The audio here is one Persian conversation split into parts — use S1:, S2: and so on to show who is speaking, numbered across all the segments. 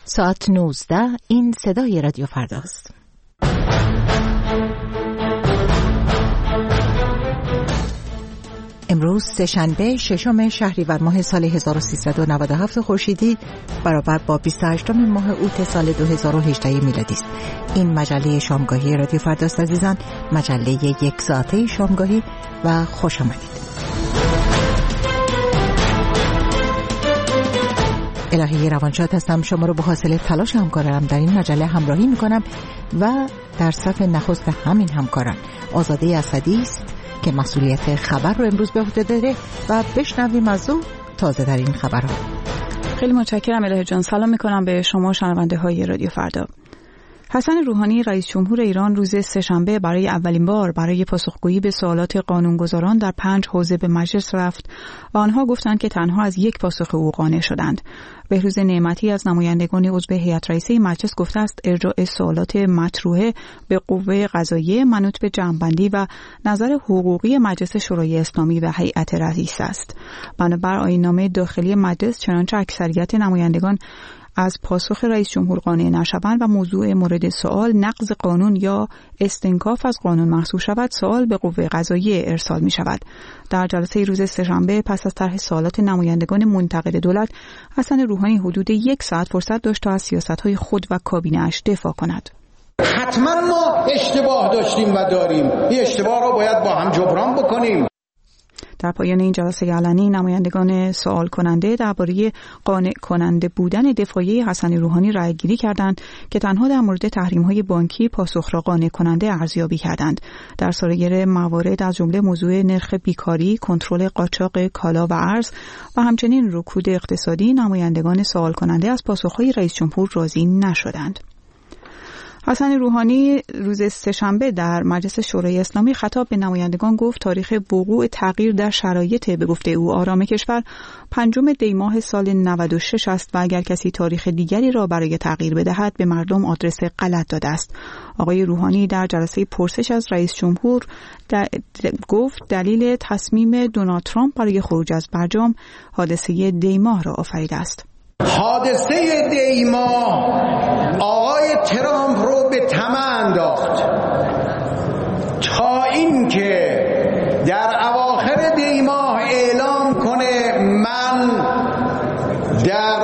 S1: ساعت 19 این صدای رادیو فرداست. امروز سه‌شنبه ششم شهریور ماه سال 1397 خورشیدی برابر با 28 ماه اوت سال 2018 میلادی است. این مجله شامگاهی رادیو فرداست عزیزان، مجله یک ساعته شامگاهی و خوش آمدید. الهی روانشاد هستم، شما رو به حاصل تلاش همکارانم در این مجله همراهی میکنم و در صف نخست همین همکاران آزاده اسدی است که مسئولیت خبر رو امروز به عهده داره و بشنویم از او تازه در این خبرها.
S2: خیلی متشکرم الهی جان. سلام میکنم به شما شنونده های رادیو فردا. حسن روحانی رئیس جمهور ایران روز سه‌شنبه برای اولین بار برای پاسخگویی به سوالات قانونگذاران در 5 حوزه به مجلس رفت و آنها گفتند که تنها از یک پاسخ او قانع شدند. بهروز نعمتی از نمایندگان عضو هیئت رئیسه مجلس گفته است ارجاع سوالات مطروحه به قوه قضاییه منوط به جمع‌بندی و نظر حقوقی مجلس شورای اسلامی و هیئت رئیس است. بنابر آیین‌نامه داخلی مجلس چنانچه اکثریت نمایندگان از پاسخ رئیس جمهور قانع نشوند و موضوع مورد سوال نقض قانون یا استنکاف از قانون محسوب شود، سوال به قوه قضاییه ارسال می شود. در جلسه روز سه‌شنبه پس از طرح سوالات نمایندگان منتقد دولت، حسن روحانی حدود 1 ساعت فرصت داشت تا از سیاست‌های خود و کابینه‌اش دفاع کند.
S3: حتما ما اشتباه داشتیم و داریم، این اشتباه رو باید با هم جبران بکنیم.
S2: در پایان این جلسه علنی نمایندگان سوال کننده درباره قانع کننده بودن دفاعی حسن روحانی رأی گیری کردند که تنها در مورد تحریم‌های بانکی پاسخ را قانع کننده ارزیابی کردند. در سایر موارد از جمله موضوع نرخ بیکاری، کنترل قاچاق کالا و ارز و همچنین رکود اقتصادی، نمایندگان سوال کننده از پاسخ‌های رئیس جمهور راضی نشدند. حسن روحانی روز سه‌شنبه در مجلس شورای اسلامی خطاب به نمایندگان گفت تاریخ وقوع تغییر در شرایط به گفته او آرام کشور 5 دی ماه سال 96 است و اگر کسی تاریخ دیگری را برای تغییر بدهد به مردم آدرس غلط داده است. آقای روحانی در جلسه پرسش از رئیس جمهور گفت دلیل تصمیم دونالد ترامپ برای خروج از برجام حادثه دی ماه را آفریده است.
S3: حادثه دی ماه آقای ترامپ رو به طمع انداخت تا اینکه در اواخر دی ماه اعلام کنه من در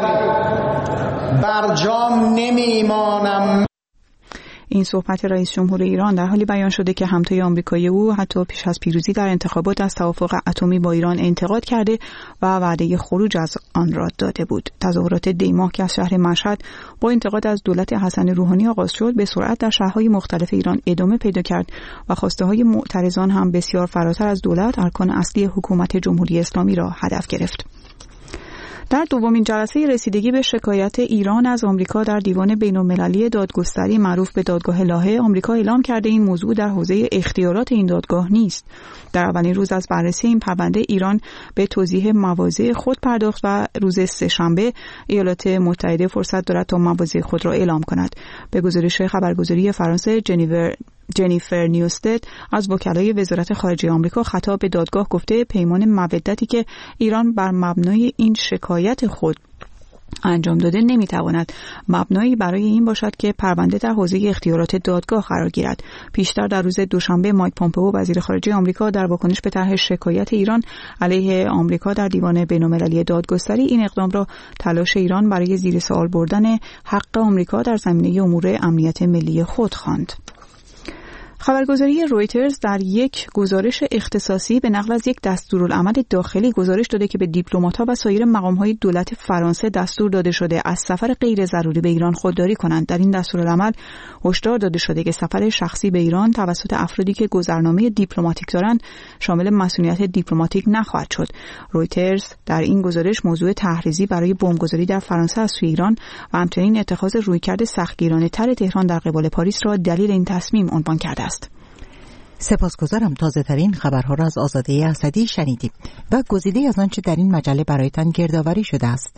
S3: برجام نمیمانم.
S2: این صحبت رئیس جمهور ایران در حالی بیان شده که همتای آمریکایی او حتی پیش از پیروزی در انتخابات از توافق اتمی با ایران انتقاد کرده و وعده خروج از آن را داده بود. تظاهرات دی ماه که از شهر مشهد با انتقاد از دولت حسن روحانی آغاز شد، به سرعت در شهرهای مختلف ایران ادامه پیدا کرد و خواسته های معترضان هم بسیار فراتر از دولت ارکان اصلی حکومت جمهوری اسلامی را هدف گرفت. در دومین جلسه رسیدگی به شکایت ایران از آمریکا در دیوان بین‌المللی دادگستری معروف به دادگاه لاهه، آمریکا اعلام کرده این موضوع در حوزه اختیارات این دادگاه نیست. در اولین روز از بررسی این پرونده ایران به توضیح مواضع خود پرداخت و روز سه‌شنبه ایالات متحده فرصت دارد تا مواضع خود را اعلام کند. به گزارش خبرگزاری فرانسه جنیفر نیوستد از وکلای وزارت خارجه آمریکا خطاب به دادگاه گفته پیمان مودتی که ایران بر مبنای این شکایت خود انجام داده نمیتواند مبنایی برای این باشد که پرونده در حوزه اختیارات دادگاه قرار گیرد. پیشتر در روز دوشنبه مایک پومپئو وزیر خارجه آمریکا در واکنش به طرح شکایت ایران علیه آمریکا در دیوان بین‌المللی دادگستری این اقدام را تلاش ایران برای زیر سوال بردن حق آمریکا در زمینه امور امنیت ملی خود خواند. خبرگزاری رویترز در یک گزارش اختصاصی به نقل از یک دستورالعمل داخلی گزارش داده که به دیپلمات‌ها و سایر مقام‌های دولت فرانسه دستور داده شده از سفر غیر ضروری به ایران خودداری کنند. در این دستورالعمل هشدار داده شده که سفر شخصی به ایران توسط افرادی که گذرنامه دیپلماتیک دارند شامل مسئولیت دیپلماتیک نخواهد شد. رویترز در این گزارش موضوع تحریزی برای بمبگذاری در فرانسه از سوی ایران و همچنین اتخاذ رویکرد سختگیرانه‌تر تهران در قبال پاریس را دلیل این تصمیم عنوان کرده است.
S1: سپاسگزارم. تازه ترین خبرها را از آزاده اسدی شنیدیم و گزیده از آنچه در این مجله برایتان گردآوری شده است.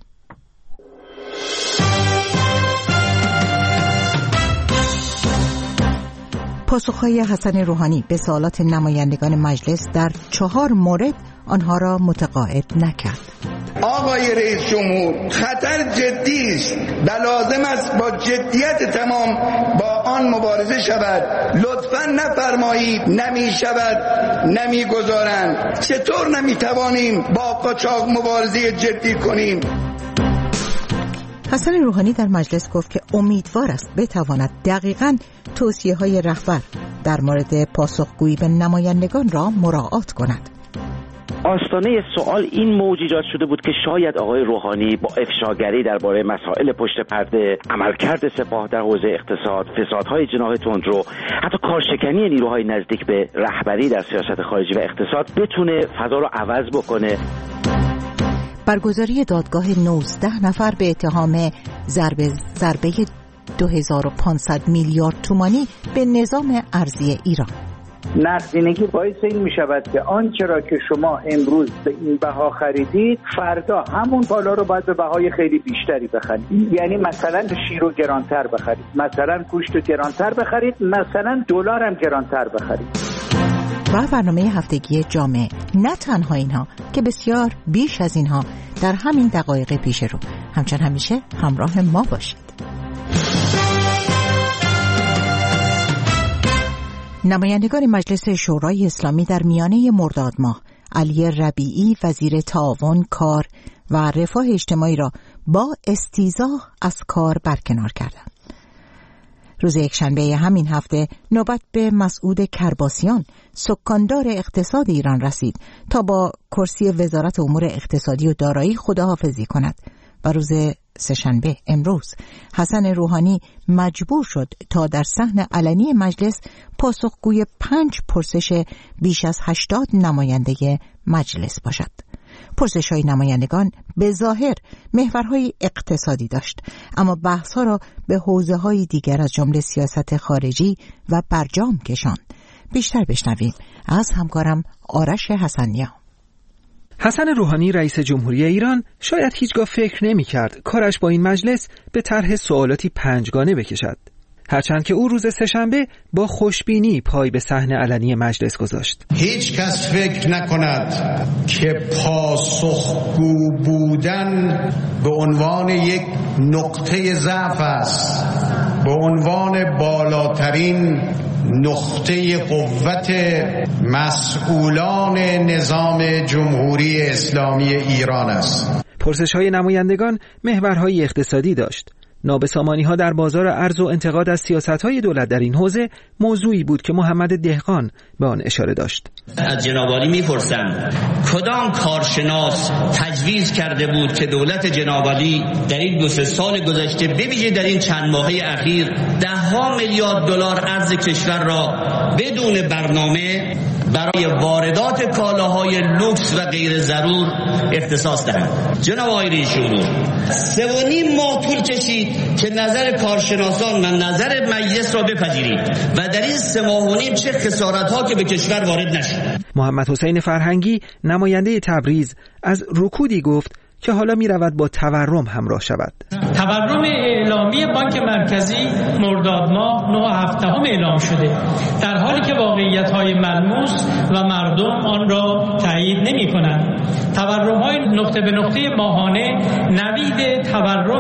S1: پاسخهای حسن روحانی به سوالات نمایندگان مجلس در 4 مورد آنها را متقاعد نکرد.
S4: آقای رئیس جمهور، خطر جدی است و لازم است با جدیت تمام با آن مبارزه شود. لطفاً نفرمایید نمی شود نمی گذارند. چطور نمی توانیم با قاچاق مبارزه جدی کنیم؟
S1: حسن روحانی در مجلس گفت که امیدوار است بتواند دقیقاً توصیه‌های رهبر در مورد پاسخگویی به نمایندگان را مراعات کند.
S5: آستانه سوال این موج ایجاد شده بود که شاید آقای روحانی با افشاگری درباره مسائل پشت پرده، عملکرد سپاه در حوزه اقتصاد، فسادهای جناح تندرو، حتی کارشکنی نیروهای نزدیک به رهبری در سیاست خارجی و اقتصاد بتونه فضا رو عوض بکنه.
S1: برگزاری دادگاه 19 نفر به اتهام ضربه 2500 میلیارد تومانی به نظام ارزی ایران.
S6: نقدینگی باعث این می شود که آنچه را که شما امروز به این بها خریدید فردا همون بالا رو باید به بهای خیلی بیشتری بخرید. یعنی مثلا شیر رو گرانتر بخرید، مثلا گوشت رو گرانتر بخرید، مثلا دلار هم گرانتر بخرید.
S1: و برنامه هفتگی جامعه، نه تنها اینها که بسیار بیش از اینها در همین دقایق پیش رو. همچنان همیشه همراه ما باشید. نمایندگان مجلس شورای اسلامی در میانه مرداد ماه علی ربیعی وزیر تعاون، کار و رفاه اجتماعی را با استیضاح از کار برکنار کردند. روز یکشنبه همین هفته نوبت به مسعود کرباسیان، سکاندار اقتصاد ایران رسید تا با کرسی وزارت امور اقتصادی و دارایی خداحافظی کند و روز سه‌شنبه امروز حسن روحانی مجبور شد تا در صحن علنی مجلس پاسخگوی 5 پرسش بیش از 80 نماینده مجلس باشد. پرسش‌های نمایندگان به ظاهر محورهای اقتصادی داشت، اما بحث‌ها را به حوزه‌های دیگر از جمله سیاست خارجی و برجام کشاند. بیشتر بشنویم از همکارم آرش حسنیا.
S7: حسن روحانی رئیس جمهوری ایران شاید هیچگاه فکر نمی کرد کارش با این مجلس به طرح سوالاتی 5گانه بکشد. هرچند که او روز سه‌شنبه با خوشبینی پای به صحنه علنی مجلس گذاشت.
S3: هیچ کس فکر نکند که پاسخگو بودن به عنوان یک نقطه ضعف است، به عنوان بالاترین نقطه قوت مسئولان نظام جمهوری اسلامی ایران است.
S7: پرسش‌های نمایندگان محورهای اقتصادی داشت. نابسامانی‌ها در بازار ارز و انتقاد از سیاست‌های دولت در این حوزه موضوعی بود که محمد دهقان به آن اشاره داشت.
S8: از جناب عالی می‌پرسم کدام کارشناس تجویز کرده بود که دولت جناب عالی در این 2-3 سال گذشته بویژه در این چند ماهه اخیر $10 میلیارد ارز کشور را بدون برنامه برای واردات کالاهای لوکس و غیر ضرور اختصاص دهند. جناب آقای رئیس جمهور 3.5 ماه طول کشید که نظر کارشناسان و نظر مجلس را بپذیرید و در این 3 ماه و نیم چه خسارت‌ها که به کشور وارد نشد.
S7: محمد حسین فرهنگی نماینده تبریز از رکودی گفت که حالا می رود با تورم همراه شود.
S9: تورم اعلامی بانک مرکزی مرداد ماه 9.7 اعلام شده، در حالی که واقعیت‌های ملموس و مردم آن را تایید نمی‌کنند. تورم‌های نقطه به نقطه ماهانه نوید تورم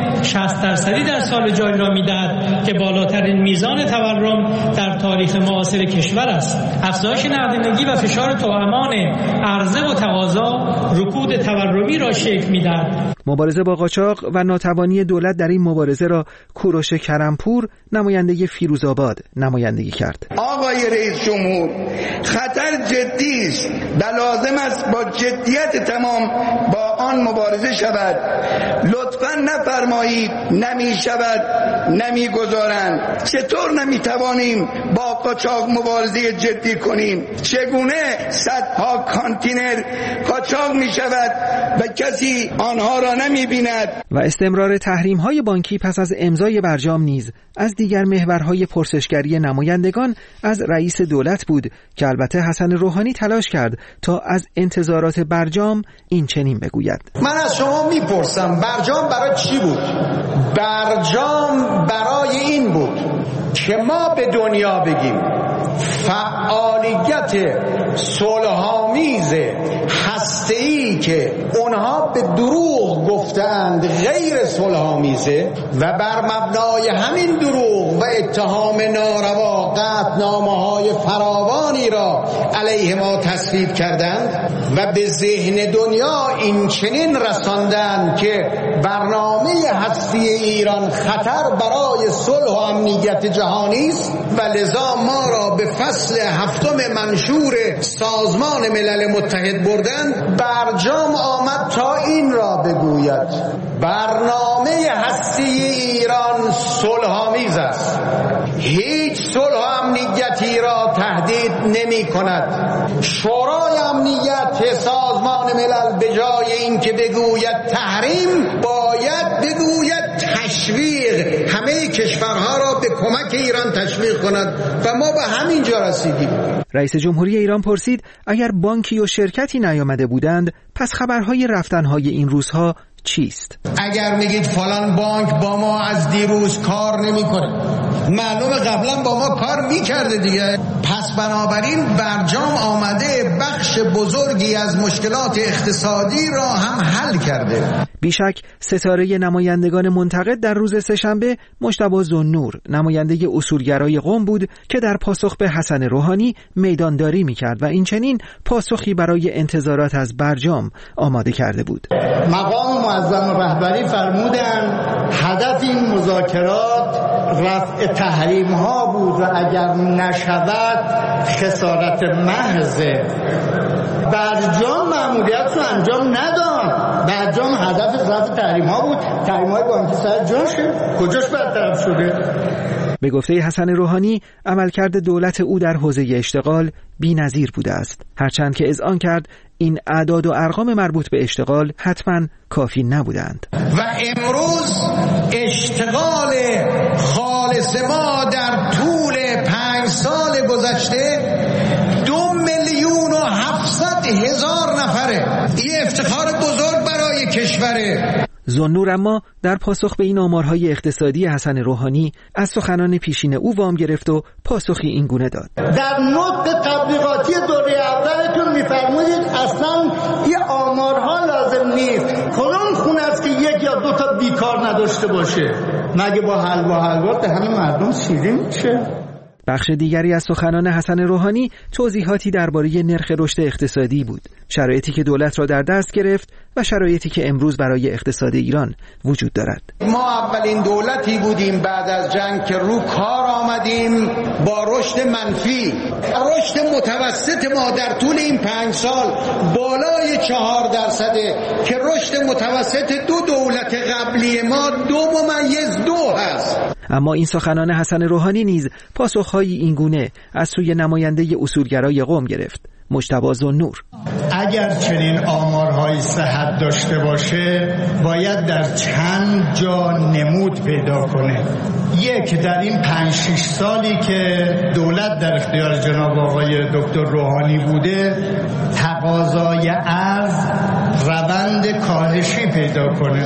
S9: 60% در سال جاری را می‌دهد که بالاترین میزان تورم در تاریخ معاصر کشور است. افزایش نقدینگی و فشار توامان عرضه و تقاضا رکود تورمی را شکل می‌دهد.
S7: مبارزه با قاچاق و ناتوانی دولت در این مبارزه را کوروش کرمپور نماینده فیروزآباد نمایندگی کرد.
S4: آقای رئیس جمهور، خطر جدی است و لازم است با جدیت تمام با آن مبارزه شود. لطفاً نفرمایید نمی شود نمی گذارند. چطور نمی توانیم با قاچاق مبارزه جدی کنیم؟ چگونه صدها کانتینر قاچاق می شود و کسی آنها را نمی بیند؟
S7: و استمرار تحریم‌های بانکی پس از امضای برجام نیز از دیگر محورهای پرسشگری نمایندگان از رئیس دولت بود که البته حسن روحانی تلاش کرد تا از انتظارات برجام این چنین بگوید.
S3: من از شما میپرسم برجام برای چی بود؟ برجام برای این بود که ما به دنیا بگیم فعالیت صلح‌آمیز هسته‌ای چیزی که اونها به دروغ گفتند غیر صلح‌آمیزه و بر مبنای همین دروغ و اتهام ناروا قطعنامه‌های فراوانی را علیه ما تصویب کردند و به ذهن دنیا این چنین رساندند که برنامه هستی ایران خطر برای صلح و امنیت جهانی است و لذا ما را به فصل 7 منشور سازمان ملل متحد بردند. برجام آمد تا این را بگوید برنامه هستی ایران صلح‌آمیز است، هیچ صلح و امنیتی را تهدید نمی کند. شورای امنیت سازمان ملل به جای اینکه بگوید تحریم باید بگوید تشویق، همه کشورها را به کمک ایران تشویق کند و ما به همین جا رسیدیم.
S7: رئیس جمهوری ایران پرسید اگر بانکی و شرکتی نیامده بودند پس خبرهای رفتنهای این روزها چیست؟
S3: اگر میگید فلان بانک با ما از دیروز کار نمیکنه، معلومه قبلا با ما کار میکرده دیگه. پس بنابراین برجام آمده بخش بزرگی از مشکلات اقتصادی را هم حل کرده.
S7: بیشک ستاره نمایندگان منتقد در روز سه‌شنبه مجتبی ذوالنور، نماینده اصولگرای قم بود که در پاسخ به حسن روحانی میدانداری میکرد و این چنین پاسخی برای انتظارات از برجام آماده کرده بود.
S10: مقام معظم رهبری فرمودند هدف این مذاکرات رفع تحریم ها بود و اگر نشود خسارت محض. برجام مأموریت رو انجام نداد. برجام هدف رفع تحریم ها بود. تحریم های بانکی سر جاشه، کجاش برطرف شده؟
S7: به گفته حسن روحانی عملکرد دولت او در حوزه اشتغال بی‌نظیر بوده است، هرچند که اذعان کرد این اعداد و ارقام مربوط به اشتغال حتما کافی نبودند.
S3: و امروز اشتغال خالص ما در طول 5 سال گذشته 2,700,000 نفره. این افتخار بزرگ برای کشوره.
S7: ذوالنور اما در پاسخ به این آمارهای اقتصادی حسن روحانی از سخنان پیشین او وام گرفت و پاسخی این گونه داد:
S10: در نطق تبلیغاتی دوره اولتون میفرمودید اصلا این آمارها لازم نیست. کدوم خونه است که 1 یا 2 تا بیکار نداشته باشه؟ مگه با حلوا دهن مردم شیرین میشه؟
S7: بخش دیگری از سخنان حسن روحانی توضیحاتی درباره نرخ رشد اقتصادی بود، شرایطی که دولت را در دست گرفت و شرایطی که امروز برای اقتصاد ایران وجود دارد.
S3: ما اولین دولتی بودیم بعد از جنگ که رو کار آمدیم با رشد منفی. رشد متوسط ما در طول این 5 سال بالای 4% که رشد متوسط 2 دولت قبلی ما 2.2 هست.
S7: اما این سخنان حسن روحانی نیز پاسخ‌های این گونه از سوی نماینده اصولگرای قم گرفت، مجتبی ذوالنور.
S10: اگر چنین آمارهای صحت داشته باشه باید در چند جا نمود پیدا کنه. یک، در این 5-6 سالی که دولت در اختیار جناب آقای دکتر روحانی بوده تقاضای ارز روند کاهشی پیدا کنه.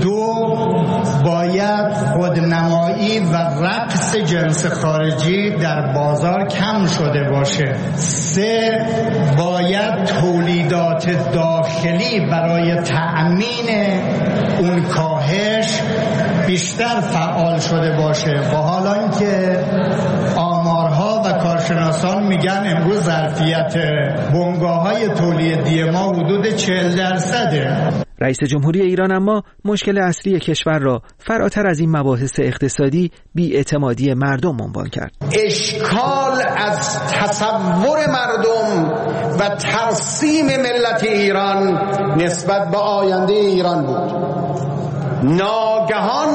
S10: 2، باید خودنمایی و رقص جنس خارجی در بازار کم شده باشه. 3، باید تولیدات داخلی برای تأمین اون کاهش بیشتر فعال شده باشه. با حالا اینکه آمارها و کارشناسان میگن امروز ظرفیت بنگاه‌های تولیدی ما حدود 40%.
S7: رئیس جمهوری ایران اما مشکل اصلی کشور را فراتر از این مباحث اقتصادی بی‌اعتمادی مردم عنوان کرد.
S3: اشکال از تصور مردم و ترسیم ملت ایران نسبت به آینده ایران بود. ناگهان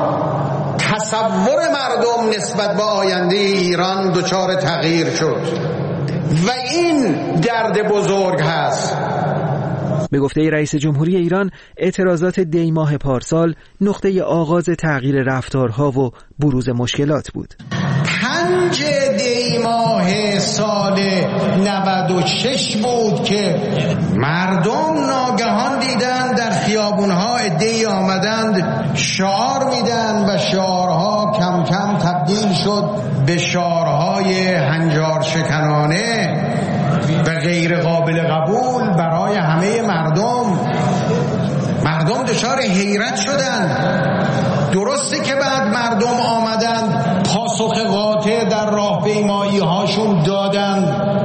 S3: تصور مردم نسبت به آینده ایران دچار تغییر شد و این درد بزرگ هست.
S7: به گفته رئیس جمهوری ایران اعتراضات دی ماه پارسال نقطه آغاز تغییر رفتارها و بروز مشکلات بود.
S3: 5 دی ماه سال 96 بود که مردم ناگهان دیدن در خیابونها عده‌ای آمدند شعار میدن و شعارها کم کم تبدیل شد به شعارهای هنجار شکنانه و غیر قابل قبول برای همه مردم دچار حیرت شدن. درسته که بعد مردم آمدن پاسخ قاطع در راهپیمایی هاشون دادن،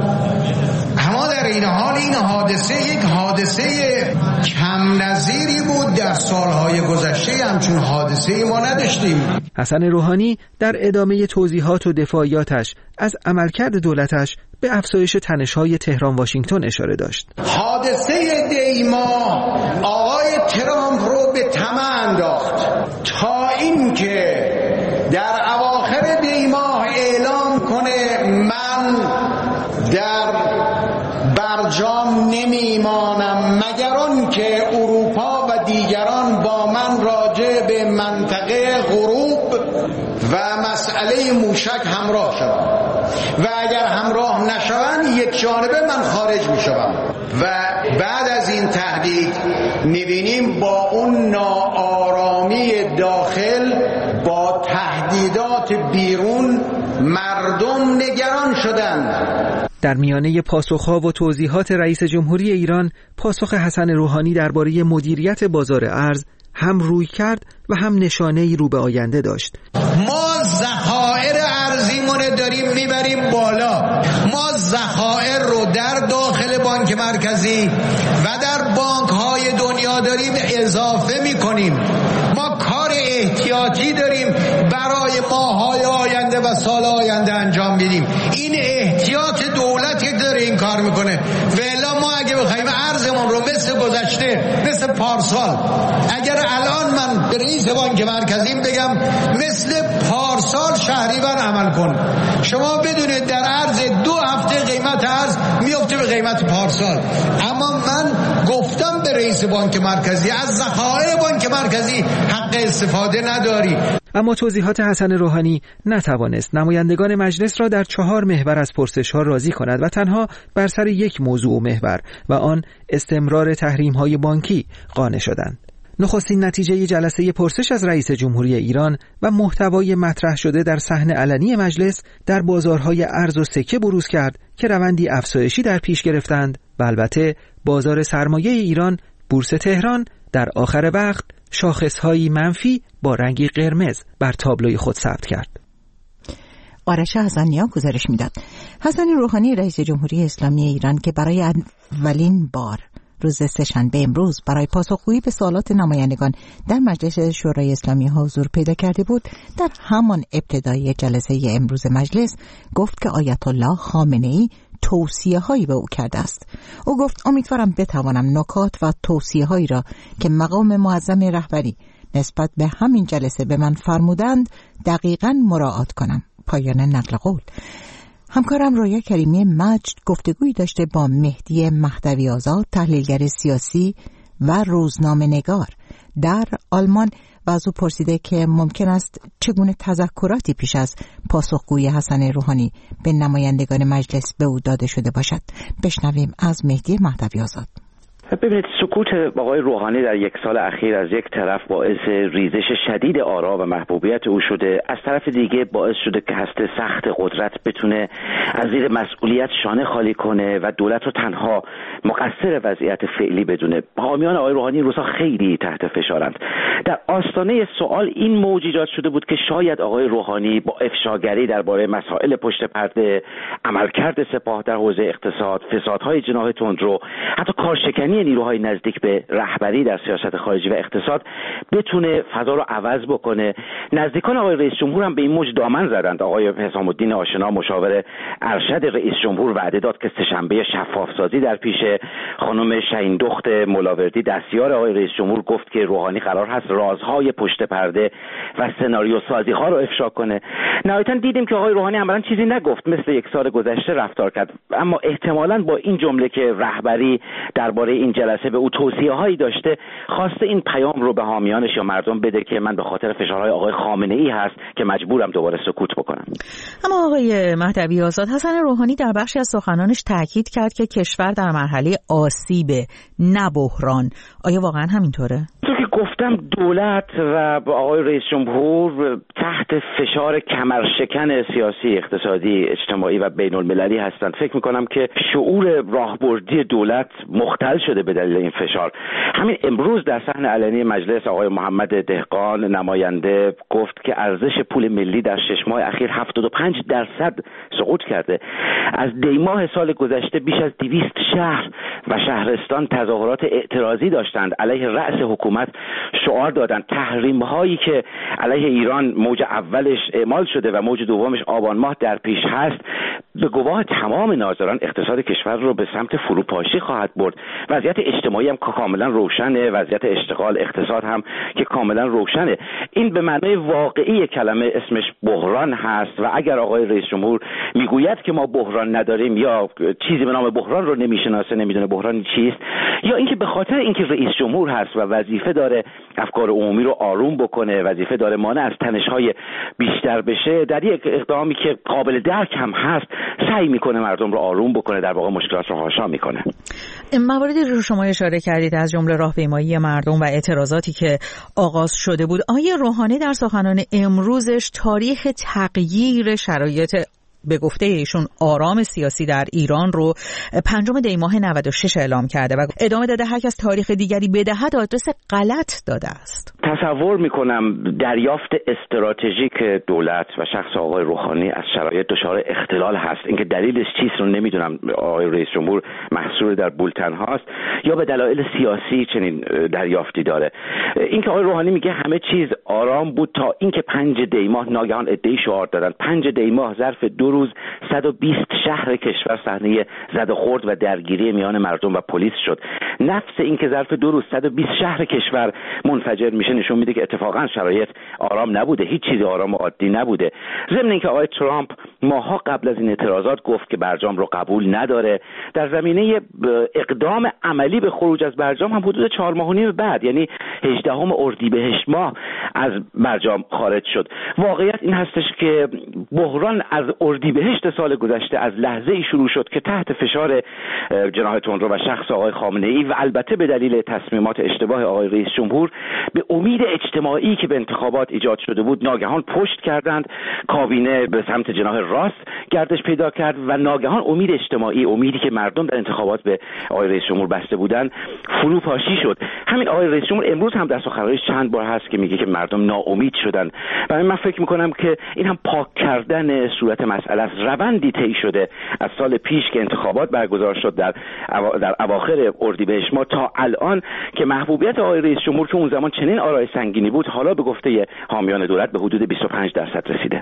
S3: اما در این حال این حادثه یک حادثه کم نظیری بود. در سالهای گذشته همچون حادثه ما نداشتیم.
S7: حسن روحانی در ادامه توضیحات و دفاعیاتش از عملکرد دولتش به افزایش تنش‌های تهران واشنگتن اشاره داشت.
S3: حادثه دیما آقای ترامپ رو به طمع انداخت تا اینکه در اواخر دیما اعلام کنه من در برجام نمیمانم مگر آن که اروپا و دیگران با من راجع به منطقه غروب و مسئله موشک همراه شوند و اگر همراه نشوند یک جانبه من خارج میشوم. و بعد از این تهدید میبینیم با اون ناآرامی داخل با تهدیدات بیرون مردم نگران شدند.
S7: در میانه پاسخها و توضیحات رئیس جمهوری ایران، پاسخ حسن روحانی درباره مدیریت بازار ارز هم روی کرد و هم نشانه‌ای رو به آینده داشت.
S3: ما ذخایر ارزیمون داریم میبریم بالا. ما ذخایر رو در داخل بانک مرکزی و در بانک‌های دنیا داریم اضافه میکنیم. ما کار احتیاطی داریم برای ماه‌های آینده و سال آینده انجام بدیم. این احتیاط دولتی داره این کار میکنه. والا ما اگه بخوایم ارزمون رو مثل گذشته، مثل پارسال، اگر الان من به رئیس بانک مرکزی بگم مثل پارسال شهریور عمل کن، شما بدونید در عرض 2 هفته قیمت ارز میفته به قیمت پارسال. اما من گفتم به رئیس بانک مرکزی از ذخایر بانک مرکزی حق استفاده نداری.
S7: اما توضیحات حسن روحانی نتوانست نمایندگان مجلس را در 4 محور از پرسش‌ها راضی کند و تنها بر سر یک موضوع و محور و آن استمرار تحریم‌های بانکی قانع شدند. نخستین نتیجه جلسه پرسش از رئیس جمهوری ایران و محتوای مطرح شده در صحن علنی مجلس در بازارهای ارز و سکه بروز کرد که روندی افزایشی در پیش گرفتند و البته بازار سرمایه ایران، بورس تهران، در آخر وقت شاخص‌های منفی با رنگی قرمز بر تابلوی خود ثبت کرد.
S1: آرش حسنیان گزارش میداد. حسن روحانی رئیس جمهوری اسلامی ایران که برای اولین بار روز سه‌شنبه امروز برای پاسخگویی به سوالات نمایندگان در مجلس شورای اسلامی حضور پیدا کرده بود، در همان ابتدای جلسه امروز مجلس گفت که آیت الله خامنه‌ای توصیه‌هایی به او کرده است. او گفت امیدوارم بتوانم نکات و توصیه‌هایی را که مقام معظم رهبری نسبت به همین جلسه به من فرمودند دقیقاً مراعات کنم. پایان نقل قول. همکارم رویا کریمی مجد گفتگویی داشته با مهدی مهدوی آزاد، تحلیلگر سیاسی و روزنامه‌نگار در آلمان و از او پرسیده که ممکن است چگونه تذکراتی پیش از پاسخگویی حسن روحانی به نمایندگان مجلس به او داده شده باشد. بشنویم از مهدی مهدوی آزاد.
S5: ببینید، سکوت آقای روحانی در 1 سال اخیر از یک طرف باعث ریزش شدید آرا و محبوبیت او شده، از طرف دیگه باعث شده که هست سخت قدرت بتونه از زیر مسئولیت شانه خالی کنه و دولت رو تنها مقصر وضعیت فعلی بدونه. حامیان آقای روحانی روزها خیلی تحت فشارند. در آستانه سوال این موج ایجاد شده بود که شاید آقای روحانی با افشاگری درباره مسائل پشت پرده، عملکرد سپاه در حوزه اقتصاد، فسادهای جناح تندرو، حتی کارشکنی نیروهای نزدیک به رهبری در سیاست خارجی و اقتصاد بتونه فضا رو عوض بکنه. نزدیکان آقای رئیس جمهور هم به این موج دامن زدند. آقای حسام الدین آشنا مشاور ارشد رئیس جمهور وعده داد که سه‌شنبه شفافسازی در پیش. خانم شهین دخت ملاوردی دستیار آقای رئیس جمهور گفت که روحانی قرار هست رازهای پشت پرده و سناریو سازی ها رو افشا کنه. نهایتاً دیدیم که آقای روحانی عملاً چیزی نگفت، مثل 1 سال گذشته رفتار کرد، اما احتمالاً با این جمله که رهبری درباره این جلسه به او توصیه‌هایی داشته، خواسته این پیام رو به حامیانش یا مردم بده که من به خاطر فشارهای آقای خامنه‌ای هست که مجبورم دوباره سکوت بکنم.
S1: اما آقای مهدوی آزاد، حسن روحانی در بخشی از سخنانش تاکید کرد که کشور در مرحله آسیب نه بحران. آیا واقعا همینطوره؟
S5: چون که گفتم دولت و آقای رئیس جمهور تحت فشار کمرشکن سیاسی، اقتصادی، اجتماعی و بین المللی هستند. فکر میکنم که شعور راهبردی دولت مختل شده به دلیل این فشار. همین امروز در صحن علنی مجلس آقای محمد دهقان نماینده گفت که ارزش پول ملی در 6 ماه اخیر 75% سقوط کرده. از دیماه سال گذشته بیش از 200 شهر و شهرستان تظاهرات اعتراضی داشتند، علیه رأس حکومت شعار دادند. تحریم هایی که علیه ایران موج اولش اعمال شده و موج دومش آبان ماه در پیش هست، به گواه تمام ناظران اقتصاد کشور رو به سمت فروپاشی خواهد برد. وضعیت اجتماعی هم کاملا روشنه، وضعیت اشتغال، اقتصاد هم که کاملا روشنه. این به معنای واقعی کلمه اسمش بحران هست و اگر آقای رئیس جمهور میگوید که ما بحران نداریم یا چیزی به نام بحران رو نمیشناسه، نمیدونه بحران چیست، یا اینکه به خاطر اینکه رئیس جمهور هست و وظیفه داره افکار عمومی رو آروم بکنه، وظیفه داره مانع از تنش‌های بیشتر بشه، در یک اقدامی که قابل درک هم هست سعی میکنه مردم رو آروم بکنه، در واقع مشکلات رو هاشا میکنه.
S1: مواردی رو شما اشاره کردید از جمله راهپیمایی مردم و اعتراضاتی که آغاز شده بود. آقای روحانی در سخنان امروزش تاریخ تغییر شرایط به گفته ایشون آرام سیاسی در ایران رو 5 دی ماه 96 اعلام کرده و ادامه داده هر کس تاریخ دیگری بدهد آدرس غلط داده است.
S5: تصور میکنم دریافت استراتژیک دولت و شخص آقای روحانی از شرایط دچار اختلال هست. اینکه دلیلش چیست رو نمیدونم. آقای رئیس جمهور محصور در بولتن هاست یا به دلایل سیاسی چنین دریافتی داره. اینکه آقای روحانی میگه همه چیز آرام بود تا اینکه 5 دی ماه ناگهان ادعای شعار دادن. 5 دی ماه ظرف 2 روز 120 شهر کشور صحنه زد و خورد و درگیری میان مردم و پلیس شد. نفس اینکه ظرف 2 روز 120 شهر کشور منفجر میشه نشون میده که اتفاقا شرایط آرام نبوده، هیچ چیز آرام و عادی نبوده. ضمن اینکه آقای ترامپ ماها قبل از این اعتراضات گفت که برجام رو قبول نداره. در زمینه اقدام عملی به خروج از برجام هم حدود 4 ماه و نیم بعد، یعنی 18 اردیبهشت ماه از برجام خارج شد. واقعیت این هستش که بحران از اردیبهشت سال گذشته از لحظه‌ای شروع شد که تحت فشار جناح تندرو و شخص آقای خامنه‌ای و البته به دلیل تصمیمات اشتباه آقای رئیس جمهور به امید اجتماعی که به انتخابات ایجاد شده بود ناگهان پشت کردند. کابینه به سمت جناح راست گردش پیدا کرد و ناگهان امید اجتماعی، امیدی که مردم در انتخابات به آقای رئیس جمهور بسته بودند، فروپاشی شد. همین آقای رئیس جمهور امروز هم در سخنرانیش چند بار هست که میگه که مردم ناامید شدن. برای من فکر میکنم که این هم پاک کردن صورت مسئله است. روندی طی شده از سال پیش که انتخابات برگزار شد در اواخر اردیبهشت ماه تا الان که محبوبیت آقای رئیس جمهور که اون زمان چنین آرای سنگینی بود حالا به گفته حامیان دولت به حدود 25% رسیده.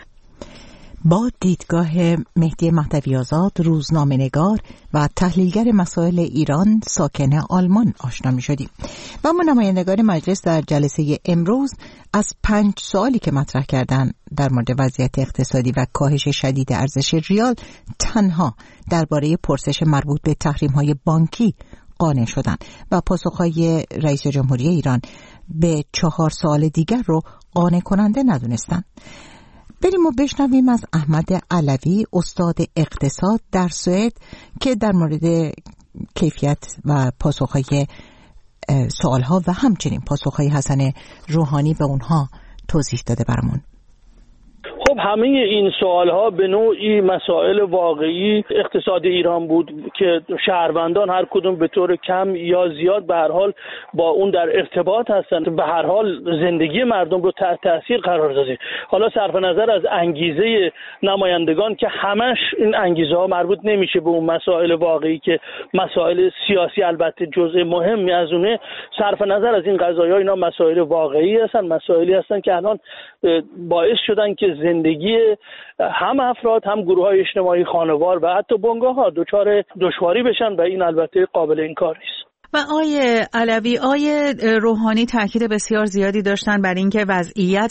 S1: با دیدگاه مهدی مهدوی آزاد، روزنامه‌نگار و تحلیلگر مسائل ایران ساکن آلمان آشنا می‌شدیم. و ما نمایندگان مجلس در جلسه امروز از 5 سوالی که مطرح کردند در مورد وضعیت اقتصادی و کاهش شدید ارزش ریال تنها درباره پرسش مربوط به تحریم‌های بانکی قانع شدند و پاسخ‌های رئیس جمهوری ایران به 4 سوال دیگر رو قانع کننده ندونستند. بریم و بشنویم از احمد علوی، استاد اقتصاد در سوئد، که در مورد کیفیت و پاسخهای سوالها و همچنین پاسخهای حسن روحانی به اونها توضیح داده برامون.
S11: خب همه این سوالها به نوعی مسائل واقعی اقتصاد ایران بود که شهروندان هر کدوم به طور کم یا زیاد به هر حال با اون در ارتباط هستند، به هر حال زندگی مردم رو تحت تاثیر قرار داده. حالا صرف نظر از انگیزه نمایندگان که همش این انگیزه ها مربوط نمیشه به اون مسائل واقعی که مسائل سیاسی البته جزء مهمی از اونه، صرف نظر از این قضایا اینا مسائل واقعی هستن، مسائلی هستن که الان باعث شدن که زندگی هم افراد هم گروه‌های اجتماعی، خانوار و حتی بنگاه‌ها دچار دشواری بشن و این البته قابل انکار نیست.
S2: و آقای علوی، آقای روحانی تاکید بسیار زیادی داشتن بر اینکه وضعیت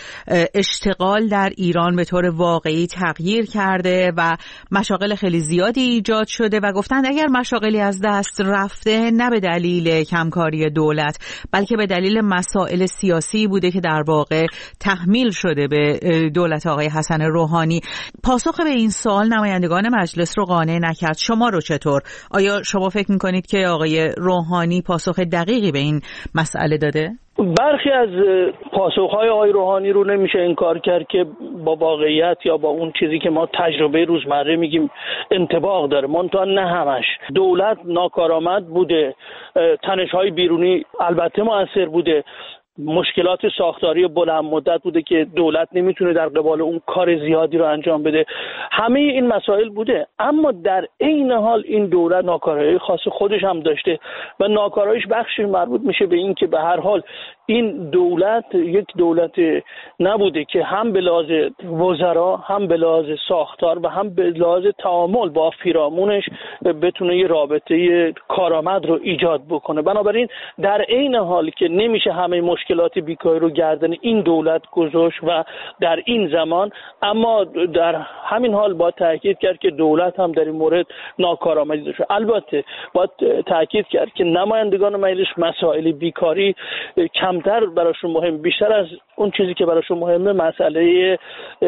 S2: اشتغال در ایران به طور واقعی تغییر کرده و مشاغل خیلی زیادی ایجاد شده و گفتند اگر مشاغلی از دست رفته نه به دلیل کمکاری دولت بلکه به دلیل مسائل سیاسی بوده که در واقع تحمیل شده به دولت آقای حسن روحانی. پاسخ به این سوال نمایندگان مجلس رو قانع نکرد. شما رو چطور؟ آیا شما فکر می‌کنید که آقای روحانی پاسخ دقیقی به این مسئله داده؟
S11: برخی از پاسخهای آقای روحانی رو نمیشه انکار کرد که با واقعیت یا با اون چیزی که ما تجربه روزمره میگیم انطباق داره، منتها نه همش. دولت ناکارآمد بوده، تنش‌های بیرونی البته مؤثر بوده، مشکلات ساختاری بلند مدت بوده که دولت نمیتونه در قبال اون کار زیادی رو انجام بده. همه این مسائل بوده، اما در عین حال این دولت ناکارایی خاص خودش هم داشته و ناکاراییش بخشی مربوط میشه به این که به هر حال این دولت یک دولت نبوده که هم به لحاظ وزرا، هم به لحاظ ساختار و هم به لحاظ تعامل با پیرامونش بتونه یه رابطه کارآمد رو ایجاد بکنه. بنابراین در عین حال که نمیشه همه مشکلات بیکاری رو گردن این دولت گذاشت و در این زمان، اما در همین حال باید تاکید کرد که دولت هم در این مورد ناکارآمدی داشته. البته باید تاکید کرد که نمایندگان مجلس مسائل بیکاری کمتر براشون مهم، بیشتر از اون چیزی که براشون مهمه مسئله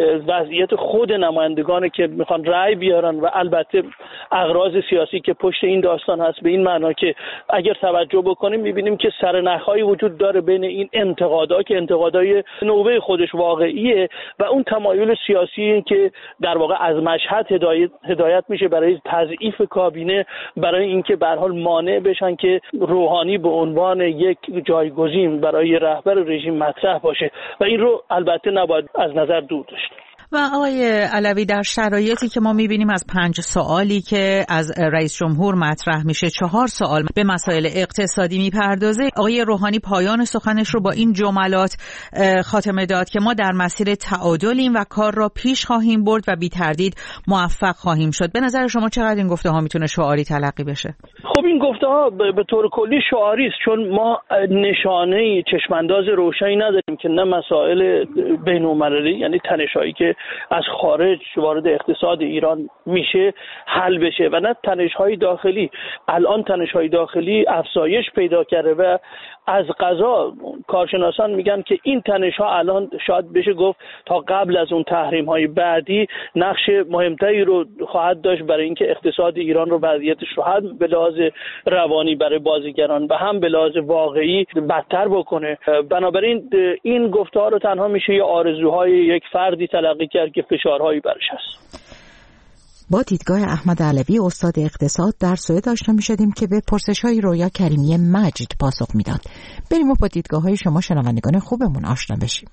S11: وضعیت خود نمایندگانه که میخوان رأی بیارن و البته اغراض سیاسی که پشت این داستان هست، به این معنا که اگر توجه بکنیم میبینیم که سرنخ‌هایی وجود داره بین این انتقادها که انتقادهای نوبه خودش واقعیه و اون تمایل سیاسی که در واقع از مشهد هدایت میشه برای تضعیف کابینه، برای اینکه به هر حال مانع بشن که روحانی به عنوان یک جایگزین برای رهبر رژیم مطرح باشه و این رو البته نباید از نظر دور داشت.
S2: و آقای علوی، در شرایطی که ما میبینیم از 5 سوالی که از رئیس جمهور مطرح میشه 4 سوال به مسائل اقتصادی میپردازه، آقای روحانی پایان سخنش رو با این جملات خاتمه داد که ما در مسیر تعادلیم و کار را پیش خواهیم برد و بی تردید موفق خواهیم شد. به نظر شما چقدر این گفته ها میتونه شعاری تلقی بشه؟
S11: خب این گفته ها به طور کلی شعاری است، چون ما نشانه چشمانداز روشنی نداریم که نه مسائل بین‌المللی یعنی تنش‌هایی که از خارج وارد اقتصاد ایران میشه حل بشه و نه تنش‌های داخلی. الان تنش‌های داخلی افزایش پیدا کرده و از قضا کارشناسان میگن که این تنش‌ها الان شاید بشه گفت تا قبل از اون تحریم‌های بعدی نقش مهمتری رو خواهد داشت برای اینکه اقتصاد ایران رو وضعیتش رو هم به لحاظ روانی برای بازیگران و هم به لحاظ واقعی بدتر بکنه. بنابراین این گفته‌ها رو تنها میشه یه آرزوهای یک فردی تلقی کرد که فشارهایی برش هست.
S1: با دیدگاه احمد علوی استاد اقتصاد در سوئد آشنا می‌شدیم که به پرسش‌های رویا کریمی مجد پاسخ میداد. بریم و با دیدگاه‌های شما شنوندگان خوبمون آشنا بشیم.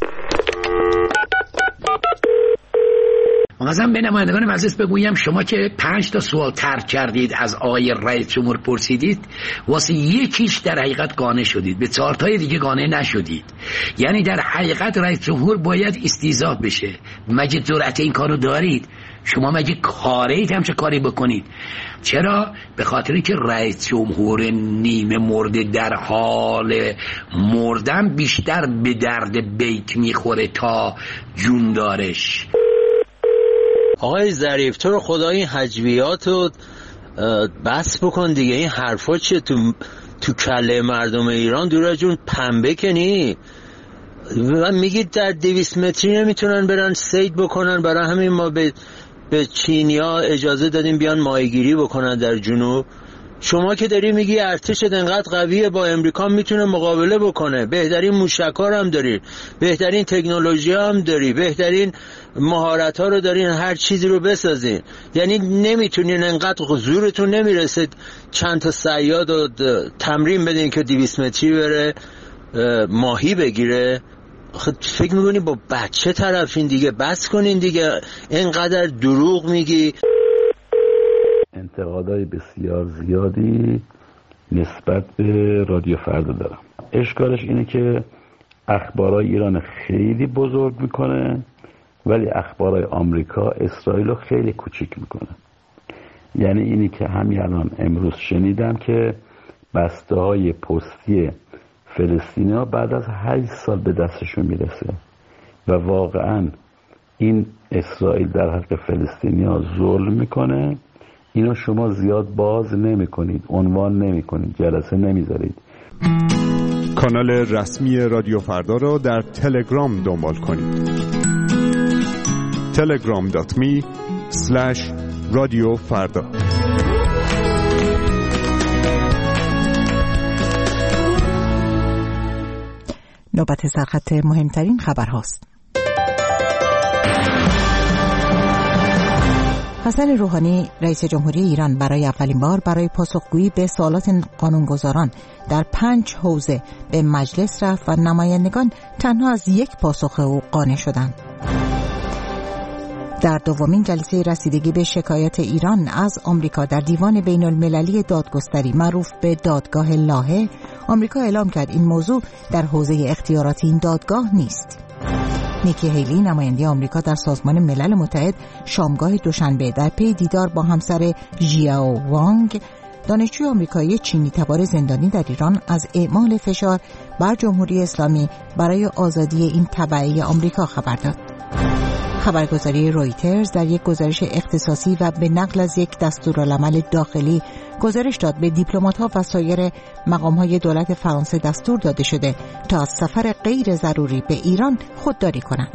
S12: مثلا به نمایندگان مجلس بگویم شما که 5 تا سوال طرح کردید از آقای رئیس جمهور پرسیدید، واسه یکیش در حقیقت قانع شدید، به 4 تای دیگه قانع نشدید. یعنی در حقیقت رئیس جمهور باید استیضاح بشه. مگه جرأت این کارو دارید؟ شما مگه کارید همچه کاری بکنید؟ چرا؟ به خاطری که رئیس جمهور نیمه مرده در حال مردن بیشتر به درد بیت میخوره تا جوندارش.
S13: آقای ظریف، تو رو خدا این هجویات رو بس بکن دیگه. این حرفا چیه تو کله مردم ایران؟ دور جون پنبه کنی و میگید در 200 متری نمیتونن برن صید بکنن، برای همین ما به چینیا اجازه دادیم بیان ماهیگیری بکنن در جنوب. شما که داری میگی ارتشت انقدر قویه با امریکا میتونه مقابله بکنه، بهترین موشک‌ها هم داری، بهترین تکنولوژی هم داری، بهترین مهارت‌ها رو دارین، هر چیزی رو بسازین. یعنی نمیتونین، انقدر زورتون نمیرسه چند تا صیاد رو تمرین بدین که 200 متری بره ماهی بگیره. فکر میکنی با بچه طرفین دیگه؟ بس کنین دیگه، اینقدر دروغ میگی.
S14: انتقادهای بسیار زیادی نسبت به رادیو فردا دارم. اشکالش اینه که اخبارهای ایران خیلی بزرگ میکنه ولی اخبارهای آمریکا اسرائیل رو خیلی کوچیک میکنه. یعنی اینی که همین الان امروز شنیدم که بسته های پستی فلسطینی ها بعد از 8 سال به دستشون میرسه و واقعا این اسرائیل در حق فلسطینی ها ظلم میکنه. اینو شما زیاد باز نمی کنید، عنوان نمی کنید، جلسه نمیذارید.
S15: کانال رسمی رادیو فردا را در تلگرام دنبال کنید. telegram.me/رادیوفردا.
S1: نوبت سرخط مهمترین خبرهاست. حسن روحانی رئیس جمهوری ایران برای اولین بار برای پاسخگویی به سوالات قانونگذاران در 5 حوزه به مجلس رفت و نمایندگان تنها از یک پاسخ او قانع شدند. در دومین جلسه رسیدگی به شکایات ایران از آمریکا در دیوان بین المللی دادگستری معروف به دادگاه لاهه، آمریکا اعلام کرد این موضوع در حوزه اختیاراتی این دادگاه نیست. نیکی هیلی نماینده آمریکا در سازمان ملل متحد شامگاه دوشنبه در پی دیدار با همسر ژیائو وانگ، دانشجوی آمریکایی چینی تبار زندانی در ایران، از اعمال فشار بر جمهوری اسلامی برای آزادی این تبعه آمریکا خبر داد. خبرگزاری رویترز در یک گزارش اختصاصی و به نقل از یک دستورالعمل داخلی گزارش داد به دیپلمات‌ها و سایر مقام‌های دولت فرانسه دستور داده شده تا از سفر غیر ضروری به ایران خودداری کنند.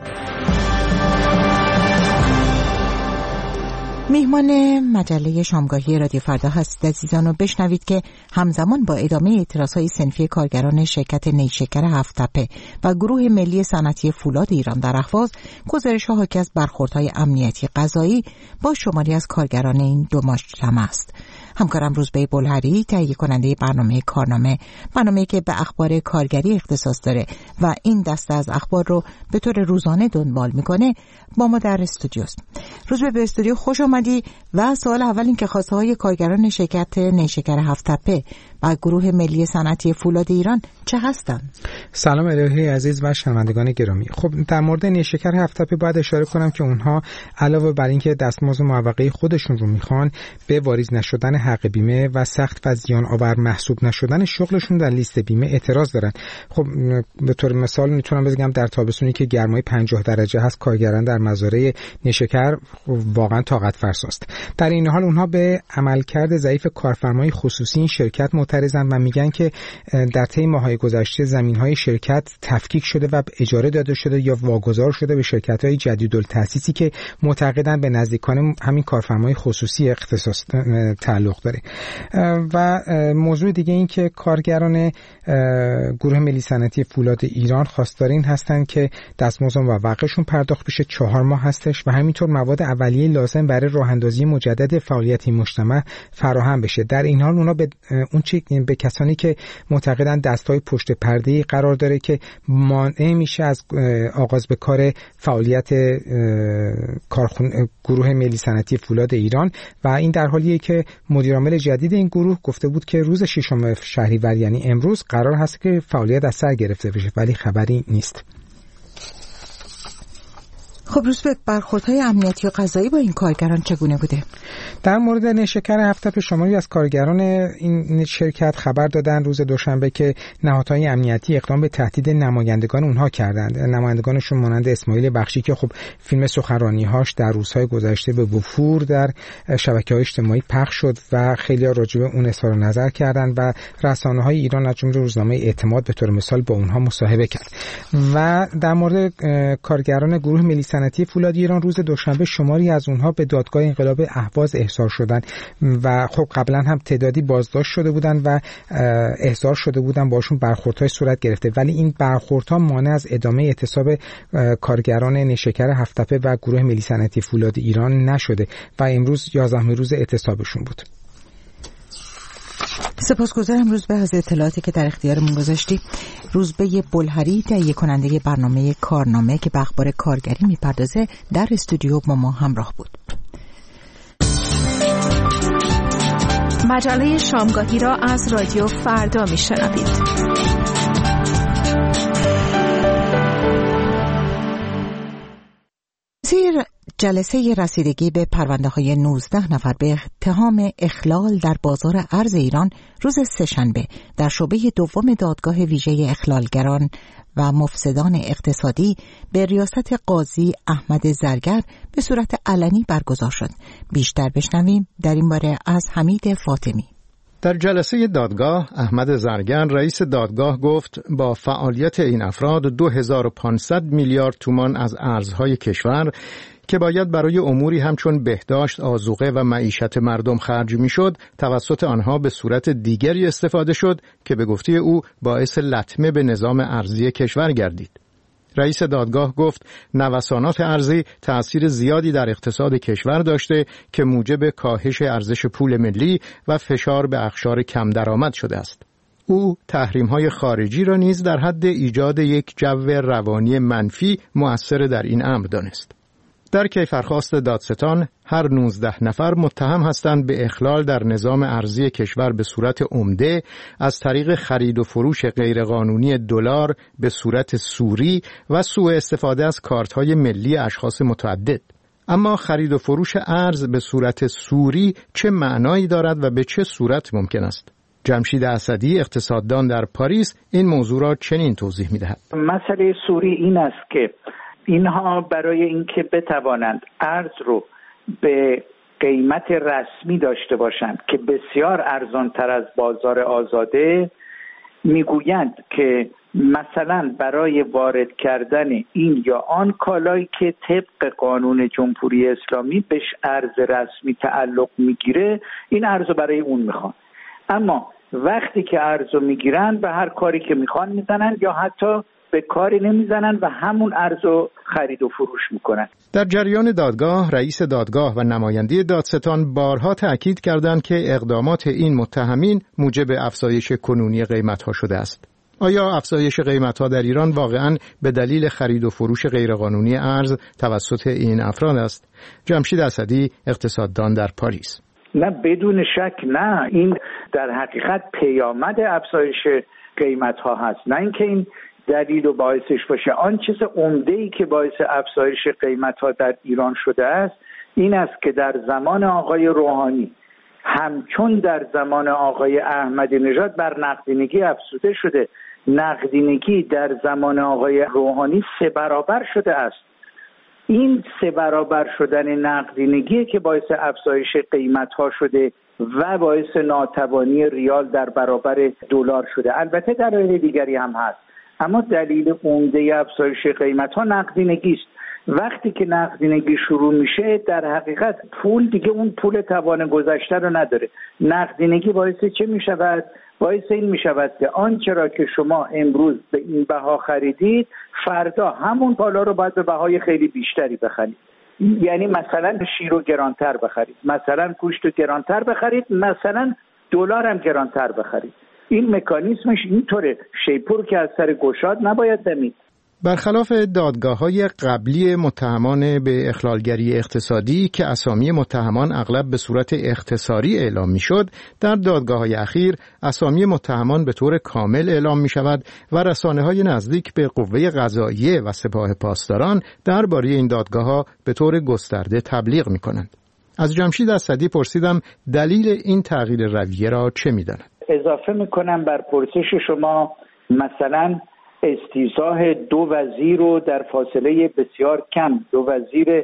S1: میهمان مجله شامگاهی رادیو فردا هستید عزیزان و بشنوید که همزمان با ادامه اعتراضهای صنفی کارگران شرکت نیشکر هفت‌تپه و گروه ملی صنعتی فولاد ایران در اهواز، گزارش‌ها حاکی از برخوردهای امنیتی قضایی با شماری از کارگران این دو مجتمع است. همکارم روزبه بلهری تهیه کننده برنامه‌ای که به اخبار کارگری اختصاص داره و این دسته از اخبار رو به طور روزانه دنبال میکنه، با ما در استودیوست. روزبه، به استودیو خوش آمدی و سوال اول این که خواسته های کارگران شرکت نیشکر هفت‌تپه و گروه ملی صنعتی فولاد ایران چه هستند؟
S16: سلام الهی عزیز و شنوندگان گرامی. خب در مورد نیشکر هفت‌تپه باید اشاره کنم که اونها علاوه بر اینکه دستمزد موقعه خودشون رو میخوان، به واریز نشدن حق بیمه و سخت و زیان آور محسوب نشدن شغلشون در لیست بیمه اعتراض دارن. خب به طور مثال میتونم بگم در تابستونی که گرمای 50 درجه هست، کارگران در مزارع نیشکر واقعا طاقت فرساست. در این حال اونها به عملکرد ضعیف کارفرمای خصوصی این شرکت معترضن و میگن که در طی ماه‌های گذشته زمین‌های شرکت تفکیک شده و اجاره داده شده یا واگذار شده به شرکت‌های جدیدالتأسیسی که معتقدن به نزدیکان همین کارفرمای خصوصی اختصاص تعلق داره. و موضوع دیگه این که کارگران گروه ملی صنعتی فولاد ایران خواستار این هستند که دستمزد موقعشون پرداخت بشه، 4 ماه هستش و همینطور مواد اولیه لازم برای راه اندازی مجدد فعالیت این مجتمع فراهم بشه. در این حال اونا به کسانی که معتقدن دستای پشت پرده‌ای قرار داره که مانع میشه از آغاز به کار فعالیت گروه ملی صنعتی فولاد ایران، و این در حالیه که مدیرعامل جدید این گروه گفته بود که روز 6 شهریور یعنی امروز قرار هست که فعالیت از سر گرفته بشه، ولی خبری نیست.
S1: خب روزبه، برخوردهای امنیتی و قضایی با این کارگران چگونه بوده؟
S16: در مورد نیشکر هفت‌تپه شماری از کارگران این شرکت خبر دادن روز دوشنبه که نهادهای امنیتی اقدام به تهدید نمایندگان اونها کردند. نمایندگانشون مانند اسماعیل بخشی که خب فیلم سخنرانی‌هاش در روزهای گذشته به وفور در شبکه‌های اجتماعی پخش شد و خیلی‌ها راجع به اون اظهار نظر کردند و رسانه‌های ایران از جمله روزنامه اعتماد به طور مثال با اونها مصاحبه کرد. و در مورد کارگران گروه ملی صنعتی فولاد ایران روز دوشنبه شماری از اونها به دادگاه انقلاب اهواز احضار شدند و خب قبلا هم تعدادی بازداشت شده بودند و احضار شده بودند، باشون برخوردهای صورت گرفته، ولی این برخوردها مانع از ادامه اعتصاب کارگران نیشکر هفت‌تپه و گروه ملی صنعتی فولاد ایران نشده و امروز 11 روز اعتصابشون بود.
S1: سپاسگزارم روزبه از اطلاعاتی که در اختیارمون گذاشتی. روزبه بلهری تهیه کننده برنامه کارنامه که به اخبار کارگری میپردازه در استودیو با ما همراه بود.
S17: مجله شامگاهی را از رادیو فردا میشنوید.
S1: جلسه رسیدگی به پرونده‌های 19 نفر به اتهام اخلال در بازار ارز ایران روز سه‌شنبه در شعبه دوم دادگاه ویژه اخلالگران و مفسدان اقتصادی به ریاست قاضی احمد زرگر به صورت علنی برگزار شد. بیشتر بشنویم در این باره از حمید فاطمی.
S18: در جلسه دادگاه احمد زرگر رئیس دادگاه گفت با فعالیت این افراد 2500 میلیارد تومان از ارزهای کشور که باید برای اموری همچون بهداشت، آذوقه و معیشت مردم خرج میشد، توسط آنها به صورت دیگری استفاده شد که به گفته او باعث لطمه به نظام ارزی کشور گردید. رئیس دادگاه گفت نوسانات ارزی تأثیر زیادی در اقتصاد کشور داشته که موجب کاهش ارزش پول ملی و فشار به اقشار کم درآمد شده است. او تحریم‌های خارجی را نیز در حد ایجاد یک جو روانی منفی مؤثر در این امر دانست. در کیفرخواست دادستان هر 19 نفر متهم هستند به اخلال در نظام ارزی کشور به صورت عمده از طریق خرید و فروش غیرقانونی دلار به صورت سوری و سوء استفاده از کارت‌های ملی اشخاص متعدد. اما خرید و فروش ارز به صورت سوری چه معنایی دارد و به چه صورت ممکن است؟ جمشید اسدی اقتصاددان در پاریس این موضوع را چنین توضیح می‌دهد.
S6: مسئله سوری این است که اینها برای اینکه بتوانند ارز رو به قیمت رسمی داشته باشند که بسیار ارزان‌تر از بازار آزاده، میگویند که مثلا برای وارد کردن این یا آن کالایی که طبق قانون جمهوری اسلامی بهش ارز رسمی تعلق میگیره، این ارز رو برای اون میخوان. اما وقتی که ارز رو میگیرن به هر کاری که میخوان میزنن یا حتی به کاری نمیزنن و همون ارز رو خرید و فروش میکنن.
S18: در جریان دادگاه رئیس دادگاه و نماینده دادستان بارها تأکید کردند که اقدامات این متهمین موجب افزایش کنونی قیمت‌ها شده است. آیا افزایش قیمت‌ها در ایران واقعاً به دلیل خرید و فروش غیرقانونی ارز توسط این افراد است؟ جمشید اسدی اقتصاددان در پاریس:
S6: نه، بدون شک نه. این در حقیقت پیامد افزایش قیمت‌ها هست، نه اینکه این دلیل و باعثش باشه. آن چیز عمده‌ای که باعث افزایش قیمت‌ها در ایران شده است این است که در زمان آقای روحانی همچون در زمان آقای احمدی نژاد بر نقدینگی افزوده شده. نقدینگی در زمان آقای روحانی 3 برابر شده است. این 3 برابر شدن نقدینگی که باعث افزایش قیمت‌ها شده و باعث ناتوانی ریال در برابر دلار شده. البته دلایل دیگری هم هست، اما دلیل عمده افزایش قیمت‌ها نقدینگی است. وقتی که نقدینگی شروع میشه در حقیقت پول دیگه اون پول توان گذشته رو نداره. نقدینگی باعث چه میشود؟ باعث این میشود که آنچه را که شما امروز به این بها خریدید فردا همون کالا رو باید به بهای خیلی بیشتری بخرید. یعنی مثلا شیر رو گرانتر بخرید، مثلا گوشت رو گرانتر بخرید، مثلا دلار هم گرانتر بخرید. این مکانیزمش اینطوره. شیپور که از سر گشاد نباید دمید.
S18: برخلاف دادگاه‌های قبلی متهمان به اخلالگری اقتصادی که اسامی متهمان اغلب به صورت اختصاری اعلام می‌شد، در دادگاه‌های اخیر اسامی متهمان به طور کامل اعلام می‌شود و رسانه‌های نزدیک به قوه قضاییه و سپاه پاسداران درباره این دادگاه‌ها به طور گسترده تبلیغ می‌کنند. از جمشید اسدی پرسیدم دلیل این تغییر رویه را چه می‌داند.
S6: اضافه می‌کنم بر پرسش شما، مثلا استیضاح 2 وزیر رو در فاصله بسیار کم، 2 وزیر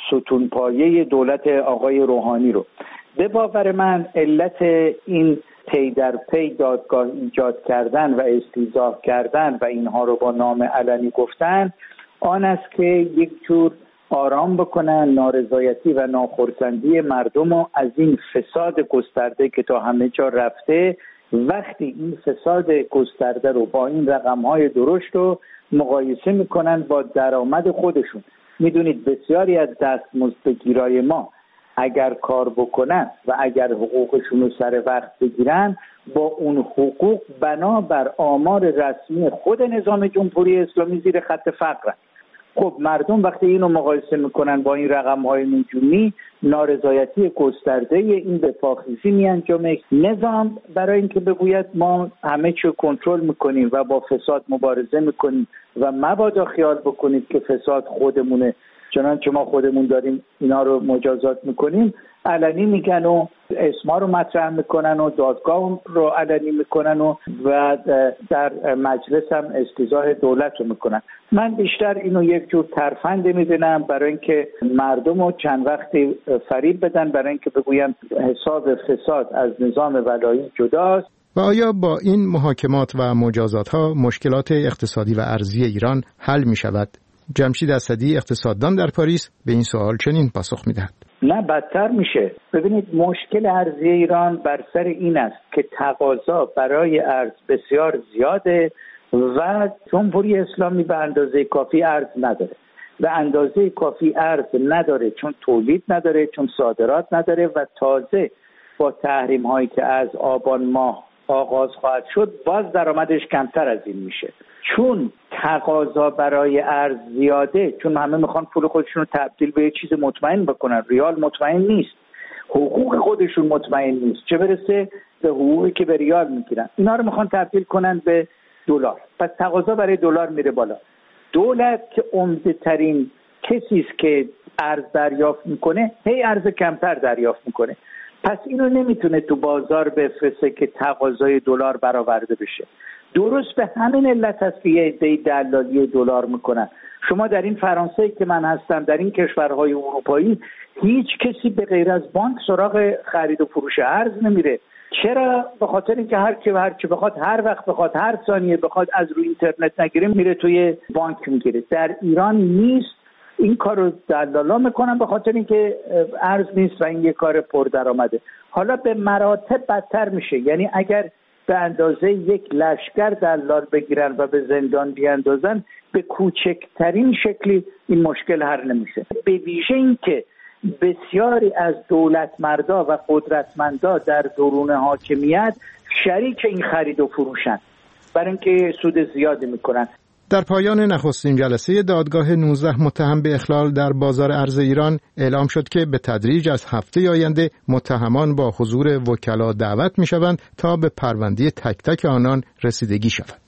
S6: ستونپایه دولت آقای روحانی رو، به باور من علت این پی در پی دادگاه ایجاد کردن و استیضاح کردن و اینها رو با نام علنی گفتن آن است که یک جور آرام بکنن نارضایتی و ناخرسندی مردم رو از این فساد گسترده که تا همه جا رفته. وقتی این فساد گسترده رو با این رقم‌های درشت رو مقایسه میکنن با درآمد خودشون، میدونید بسیاری از دستمزدگیرای ما اگر کار بکنن و اگر حقوقشون رو سر وقت بگیرن، با اون حقوق بنابر آمار رسمی خود نظام جمهوری اسلامی زیر خط فقر. خب مردم وقتی اینو مقایسه میکنن با این رقم‌های نجومی، نارضایتی گسترده این به پاخیزی میانجامه. نظام برای اینکه بگوید ما همه چی کنترل میکنیم و با فساد مبارزه میکنیم و مبادا خیال بکنید که فساد خودمونه چنانچه ما خودمون داریم اینا رو مجازات میکنیم، علنی میگن و اسما رو مطرح میکنن و دادگاه رو علنی میکنن و در مجلس هم استیضاح دولت رو میکنن. من بیشتر اینو یک جور ترفند میبینم برای اینکه مردم رو چند وقتی فریب بدن، برای اینکه بگویم حساب فساد از نظام ولایی جداست.
S18: و آیا با این محاکمات و مجازات ها مشکلات اقتصادی و ارزی ایران حل می شود؟ جمشید اسدی، اقتصاددان در پاریس، به این سوال چنین پاسخ می دهد:
S6: نه، بدتر میشه. ببینید، مشکل ارزی ایران بر سر این است که تقاضا برای ارز بسیار زیاده و جمهوری اسلامی به اندازه کافی ارز نداره. به اندازه کافی ارز نداره چون تولید نداره، چون صادرات نداره و تازه با تحریم هایی که از آبان ماه آغاز خواهد شد باز درآمدش کمتر از این میشه. چون تقاضا برای ارز زیاده، چون همه میخوان پول خودشون رو تبدیل به یه چیز مطمئن بکنن. ریال مطمئن نیست، حقوق خودشون مطمئن نیست، چه برسه به حقوقی که به ریال میگیرن. اینا رو میخوان تبدیل کنن به دلار، پس تقاضا برای دلار میره بالا. دولت که عمده ترین کسی است که ارز دریافت میکنه، هی ارز کمتر دریافت میکنه. پس اینو نمیتونه تو بازار بفرسته که تقاضای دلار برآورده بشه. درست به همین علت هست که یه عده دلالی دلار میکنن. شما در این فرانسه که من هستم، در این کشورهای اروپایی، هیچ کسی به غیر از بانک سراغ خرید و فروش ارز نمیره. چرا؟ به خاطر اینکه هر کی بخواد، هر وقت بخواد، هر ثانیه بخواد از روی اینترنت نگیره، میره توی بانک میگیره. در ایران نیست. این کارو دلالا میکنن به خاطر اینکه ارز نیست و این یه کار پردرآمده. حالا به مراتب بدتر میشه. یعنی اگر به اندازه یک لشکر دلال بگیرن و به زندان بیاندازن، به کوچکترین شکلی این مشکل حل نمیشه. به ویژه این که بسیاری از دولتمردا و قدرتمندا در درون حاکمیت شریک این خرید و فروشن، برای اینکه سود زیادی میکنن.
S18: در پایان نخستین جلسه دادگاه 19 متهم به اخلال در بازار ارز ایران اعلام شد که به تدریج از هفته آینده متهمان با حضور وکلا دعوت می‌شوند تا به پرونده تک تک آنان رسیدگی شود.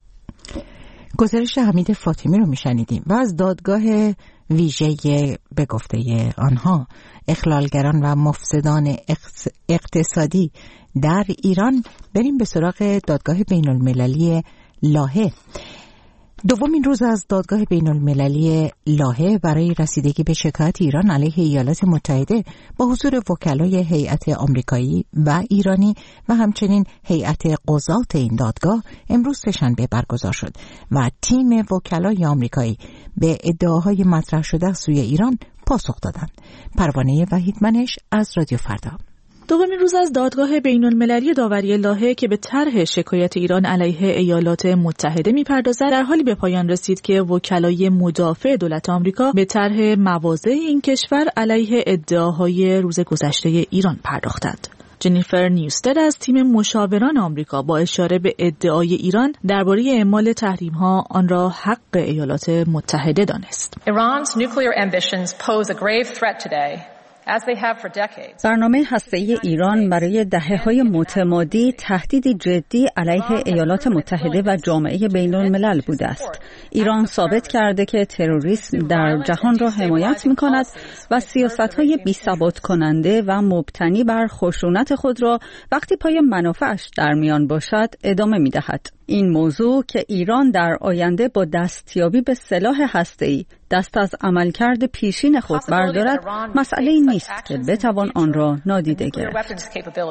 S1: گزارش حمید فاطمی رو میشنیدیم. و از دادگاه ویژه به گفته آنها اخلالگران و مفسدان اقتصادی در ایران بریم به سراغ دادگاه بین المللی لاهه. دومین روز از دادگاه بین المللی لاهه برای رسیدگی به شکایت ایران علیه ایالات متحده با حضور وکلای هیئت آمریکایی و ایرانی و همچنین هیئت قضات این دادگاه امروز سه‌شنبه برگزار شد و تیم وکلای آمریکایی به ادعاهای مطرح شده از سوی ایران پاسخ دادند. پروانه وحیدمنش از رادیو فردا.
S19: دومین روز از دادگاه بین المللی داوری لاهه که به طرح شکایت ایران علیه ایالات متحده می‌پردازد در حالی به پایان رسید که وکلای مدافع دولت آمریکا به طرح مواضع این کشور علیه ادعاهای روز گذشته ایران پرداختند. جنیفر نیوستد از تیم مشاوران آمریکا با اشاره به ادعای ایران درباره اعمال تحریم‌ها آن را حق ایالات متحده دانست.
S20: Iran's nuclear ambitions pose a grave threat today.
S21: برنامه هسته‌ای ایران برای دهه‌های متمادی تهدیدی جدی علیه ایالات متحده و جامعه بین‌الملل بوده است. ایران ثابت کرده که تروریسم در جهان را حمایت می‌کند و سیاست‌های بی‌ثبات کننده و مبتنی بر خشونت خود را وقتی پای منافعش در میان باشد ادامه می‌دهد. این موضوع که ایران در آینده با دستیابی به سلاح هسته‌ای دست از عملکرد پیشین خود بردارد مسئله‌ای نیست که بتوان آن را نادیده گرفت.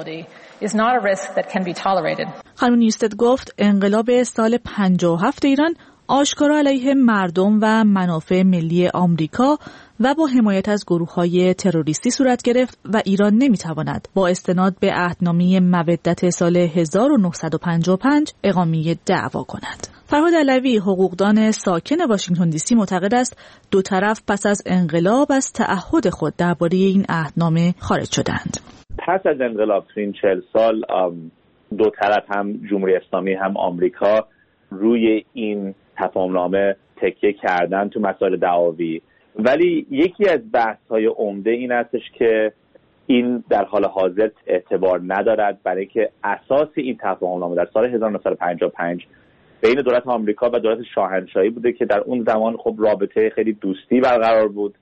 S19: خانم نیوستد گفت انقلاب سال 57 ایران آشکارا علیه مردم و منافع ملی آمریکا و با حمایت از گروه‌های تروریستی صورت گرفت و ایران نمی‌تواند با استناد به عهدنامه مودت سال 1955 اقامه دعوا کند. فرهاد علوی حقوقدان ساکن واشنگتن دی سی معتقد است دو طرف پس از انقلاب از تعهد خود درباره این عهدنامه خارج شدند.
S22: پس از انقلاب تو این 40 سال دو طرف هم جمهوری اسلامی هم آمریکا روی این تفاهمنامه تکیه کردن تو مسائل دعاوی، ولی یکی از بحث‌های عمده این هستش که این در حال حاضر اعتبار ندارد، برای که اساس این تفاهمنامه در سال 1955 بین دولت آمریکا و دولت شاهنشاهی بوده که در اون زمان خب رابطه خیلی دوستی برقرار بود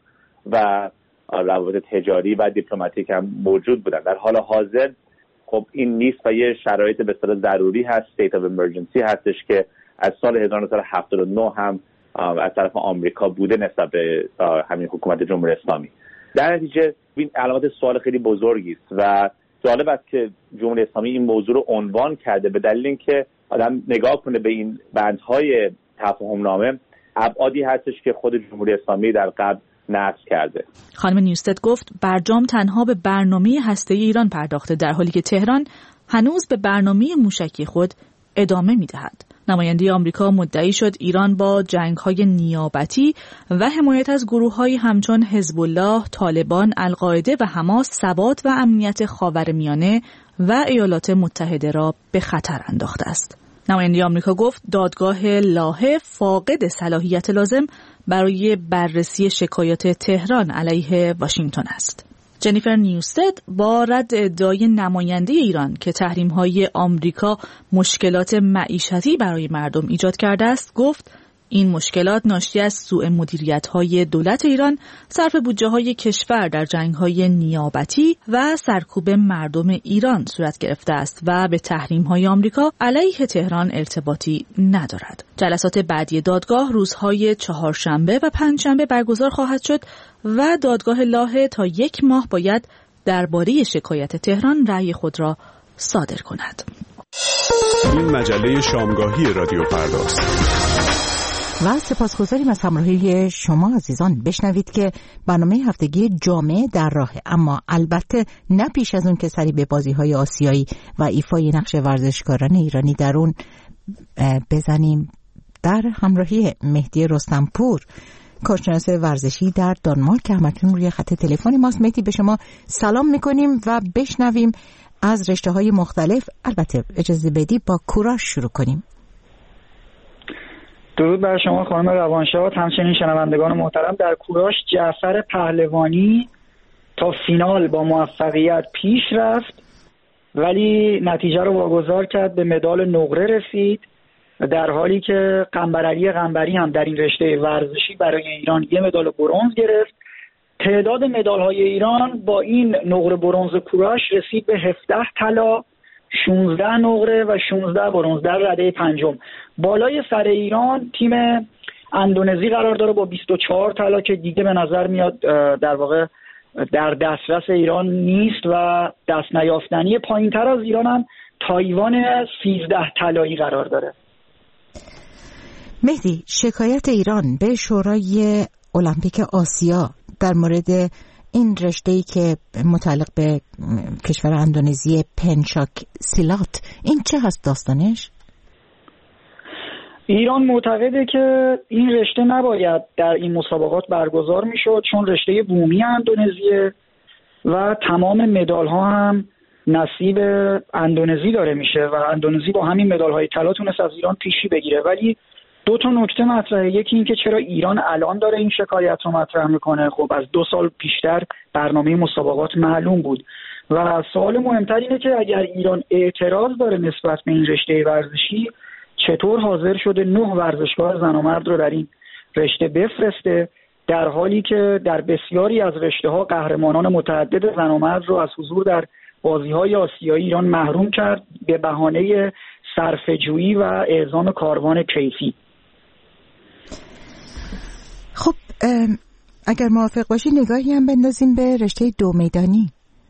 S22: و روابط تجاری و دیپلماتیک هم موجود بودن. در حال حاضر خب این نیست و یه شرایط به اصطلاح ضروری هست، state of emergency هستش که از سال 1979 هم از طرف آمریکا بوده نسبت به همین حکومت جمهوری اسلامی. در نتیجه این علامت سوال خیلی بزرگی است و جالب است که جمهوری اسلامی این موضوع رو عنوان کرده به دلیل اینکه آدم نگاه کنه به این بندهای تفاهم‌نامه، ابعادی هستش که خود جمهوری اسلامی در قبل نقض کرده.
S19: خانم نیوستد گفت برجام تنها به برنامه هسته‌ای ایران پرداخته، در حالی که تهران هنوز به برنامه موشکی خود ادامه می‌دهد. نماینده آمریکا مدعی شد ایران با جنگ‌های نیابتی و حمایت از گروه‌هایی همچون حزب الله، طالبان، القاعده و حماس ثبات و امنیت خاورمیانه و ایالات متحده را به خطر انداخته است. نماینده آمریکا گفت دادگاه لاهه فاقد صلاحیت لازم برای بررسی شکایات تهران علیه واشنگتن است. جنیفر نیوستد با رد ادعای نماینده ایران که تحریم‌های آمریکا مشکلات معیشتی برای مردم ایجاد کرده است، گفت این مشکلات ناشی از سوء مدیریت‌های دولت ایران، صرف بودجه‌های کشور در جنگ‌های نیابتی و سرکوب مردم ایران صورت گرفته است و به تحریم‌های آمریکا علیه تهران ارتباطی ندارد. جلسات بعدی دادگاه روزهای چهارشنبه و پنجشنبه برگزار خواهد شد و دادگاه لاهه تا 1 ماه باید درباره شکایت تهران رأی خود را صادر کند.
S15: این مجله شامگاهی رادیو فرداست.
S1: و سپاسگزاریم از همراهی شما عزیزان. بشنوید که برنامه هفتگی جامعه در راهه، اما البته نه پیش از اون که سری به بازی‌های آسیایی و ایفای نقش ورزشکاران ایرانی در اون بزنیم. در همراهی مهدی رستمپور، کارشناس ورزشی در دانمارک، که همکنون روی خط تلفن ماست. مهدی به شما سلام میکنیم و بشنویم از رشته‌های مختلف. البته اجازه بدی با کوراش شروع کنیم.
S8: درود بر شما خانم روانشاد، همچنین شنوندگان محترم. در کوراش جعفر پهلوانی تا فینال با موفقیت پیش رفت ولی نتیجه رو واگذار کرد، به مدال نقره رسید، در حالی که قنبرعلی قنبری هم در این رشته ورزشی برای ایران 1 مدال برنز گرفت. تعداد مدال‌های ایران با این نقره برنز کوراش رسید به 17 طلا، 16 نقره و 16 برنز در رده پنجم. بالای سر ایران تیم اندونزی قرار داره با 24 طلا که دیگه به نظر میاد در واقع در دسترس ایران نیست و دست نیافتنی. پایین‌تر از ایران هم تایوان 13 طلایی قرار داره.
S1: مهدی، شکایت ایران به شورای المپیک آسیا در مورد این رشته‌ای که متعلق به کشور اندونزی پنچاک سیلات، این چه هست داستانش؟
S8: ایران معتقده که این رشته نباید در این مسابقات برگزار میشد چون رشته بومی اندونزیه و تمام مدال ها هم نصیب اندونزی داره میشه و اندونزی با همین مدال های طلا تونست از ایران پیشی بگیره. ولی 2 تا نکته مطرحه. یکی این که چرا ایران الان داره این شکایت رو مطرح میکنه. خب از 2 سال پیشتر برنامه مسابقات معلوم بود و سوال مهمتر اینه که اگر ایران اعتراض داره نسبت به این رشته ورزشی، چطور حاضر شده 9 ورزشکار زن و مرد رو در این رشته بفرسته، در حالی که در بسیاری از رشته‌ها قهرمانان متعدد زن و مرد رو از حضور در بازی‌های آسیایی ایران محروم کرد به بهانه صرفه‌جویی و اعزام کاروان کیفی.
S1: خب اگر موافق باشی نگاهی هم بندازیم به رشته 2 میدانی.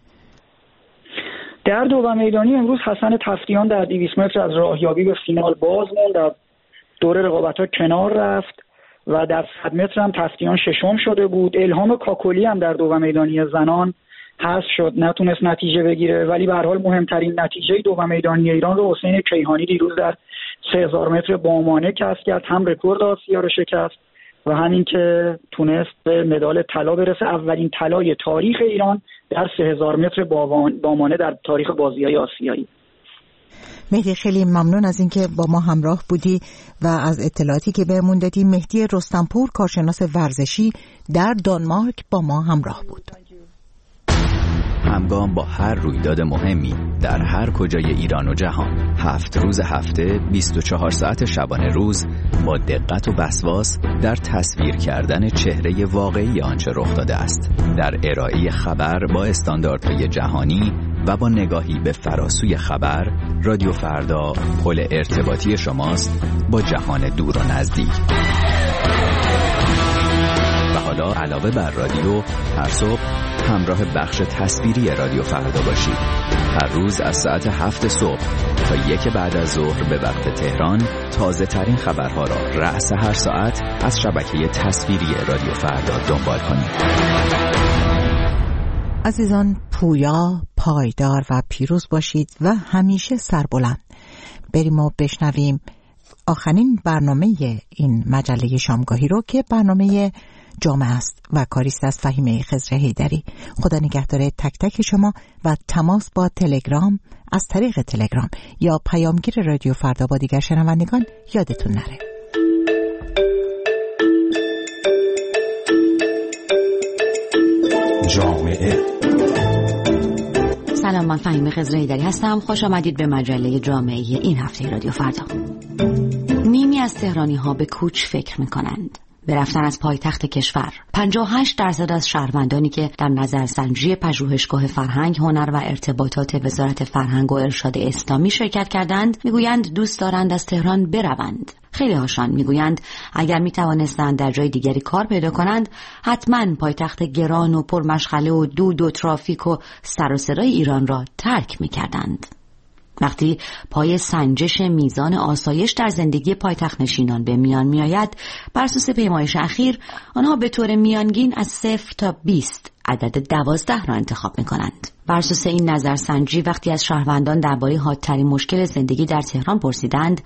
S8: در 2 میدانی امروز حسن تفتیان در 200 متر از راهیابی به فینال باز موند، در دور رقابت‌ها کنار رفت و در 100 متر هم تفتیان 6م شده بود. الهام کاکلی هم در 2 میدانی زنان حذف شد، نتونست نتیجه بگیره، ولی به هر حال مهمترین نتیجه 2 میدانی ایران رو حسین کیهانی دیروز در 3000 متر بامانه کسب کرد، هم رکورد آسیا رو شکست و همین که تونست به مدال طلا برسه، اولین طلای تاریخ ایران در 3000 متر بامانه در تاریخ بازی‌های آسیایی.
S1: مهدی خیلی ممنون از اینکه با ما همراه بودی و از اطلاعاتی که بهمون دادی. مهدی رستمپور، کارشناس ورزشی در دانمارک، با ما همراه بود.
S4: همگام با هر رویداد مهمی در هر کجای ایران و جهان، 7 روز هفته 24 ساعت شبانه روز با دقت و وسواس در تصویر کردن چهره واقعی آنچه رخ داده است، در ارائه خبر با استانداردهای جهانی و با نگاهی به فراسوی خبر. رادیو فردا پل ارتباطی شماست با جهان دور و نزدیک. و حالا علاوه بر رادیو، هر صبح همراه بخش تصویری رادیو فردا باشید. هر روز از ساعت 7 صبح تا 1 بعد از ظهر به وقت تهران تازه ترین خبرها را رأس هر ساعت از شبکه تصویری رادیو فردا دنبال کنید.
S1: عزیزان، پویا، پایدار و پیروز باشید و همیشه سربلند. بریم و بشنویم آخرین برنامه این مجله شامگاهی رو که برنامه جامعه است و کاریست از فهیمه خضر حیدری. خدا نگهدار تک تک شما و تماس با تلگرام، از طریق تلگرام یا پیامگیر رادیو فردا با دیگر شنوندگان یادتون نره.
S9: جامعه.
S23: سلام، من فهیمه خضر حیدری هستم. خوش آمدید به مجله جامعه این هفته رادیو فردا. نیمی از تهرانی ها به کوچ فکر میکنند، به رفتن از پایتخت کشور. 58% از شهروندانی که در نظرسنجی پژوهشگاه فرهنگ، هنر و ارتباطات وزارت فرهنگ و ارشاد اسلامی شرکت کردند میگویند دوست دارند از تهران بروند. خیلی هاشان میگویند اگر میتوانستند در جای دیگری کار پیدا کنند حتما پایتخت گران و پرمشغله و دود و ترافیک و سر و صدای ایران را ترک میکردند. وقتی پای سنجش میزان آسایش در زندگی پایتخت نشینان به میان میآید، بر اساس پیمایش اخیر آنها به طور میانگین از 0 تا 20 عدد 12 را انتخاب می‌کنند. بر اساس این نظرسنجی وقتی از شهروندان درباره حادترین مشکل زندگی در تهران پرسیدند،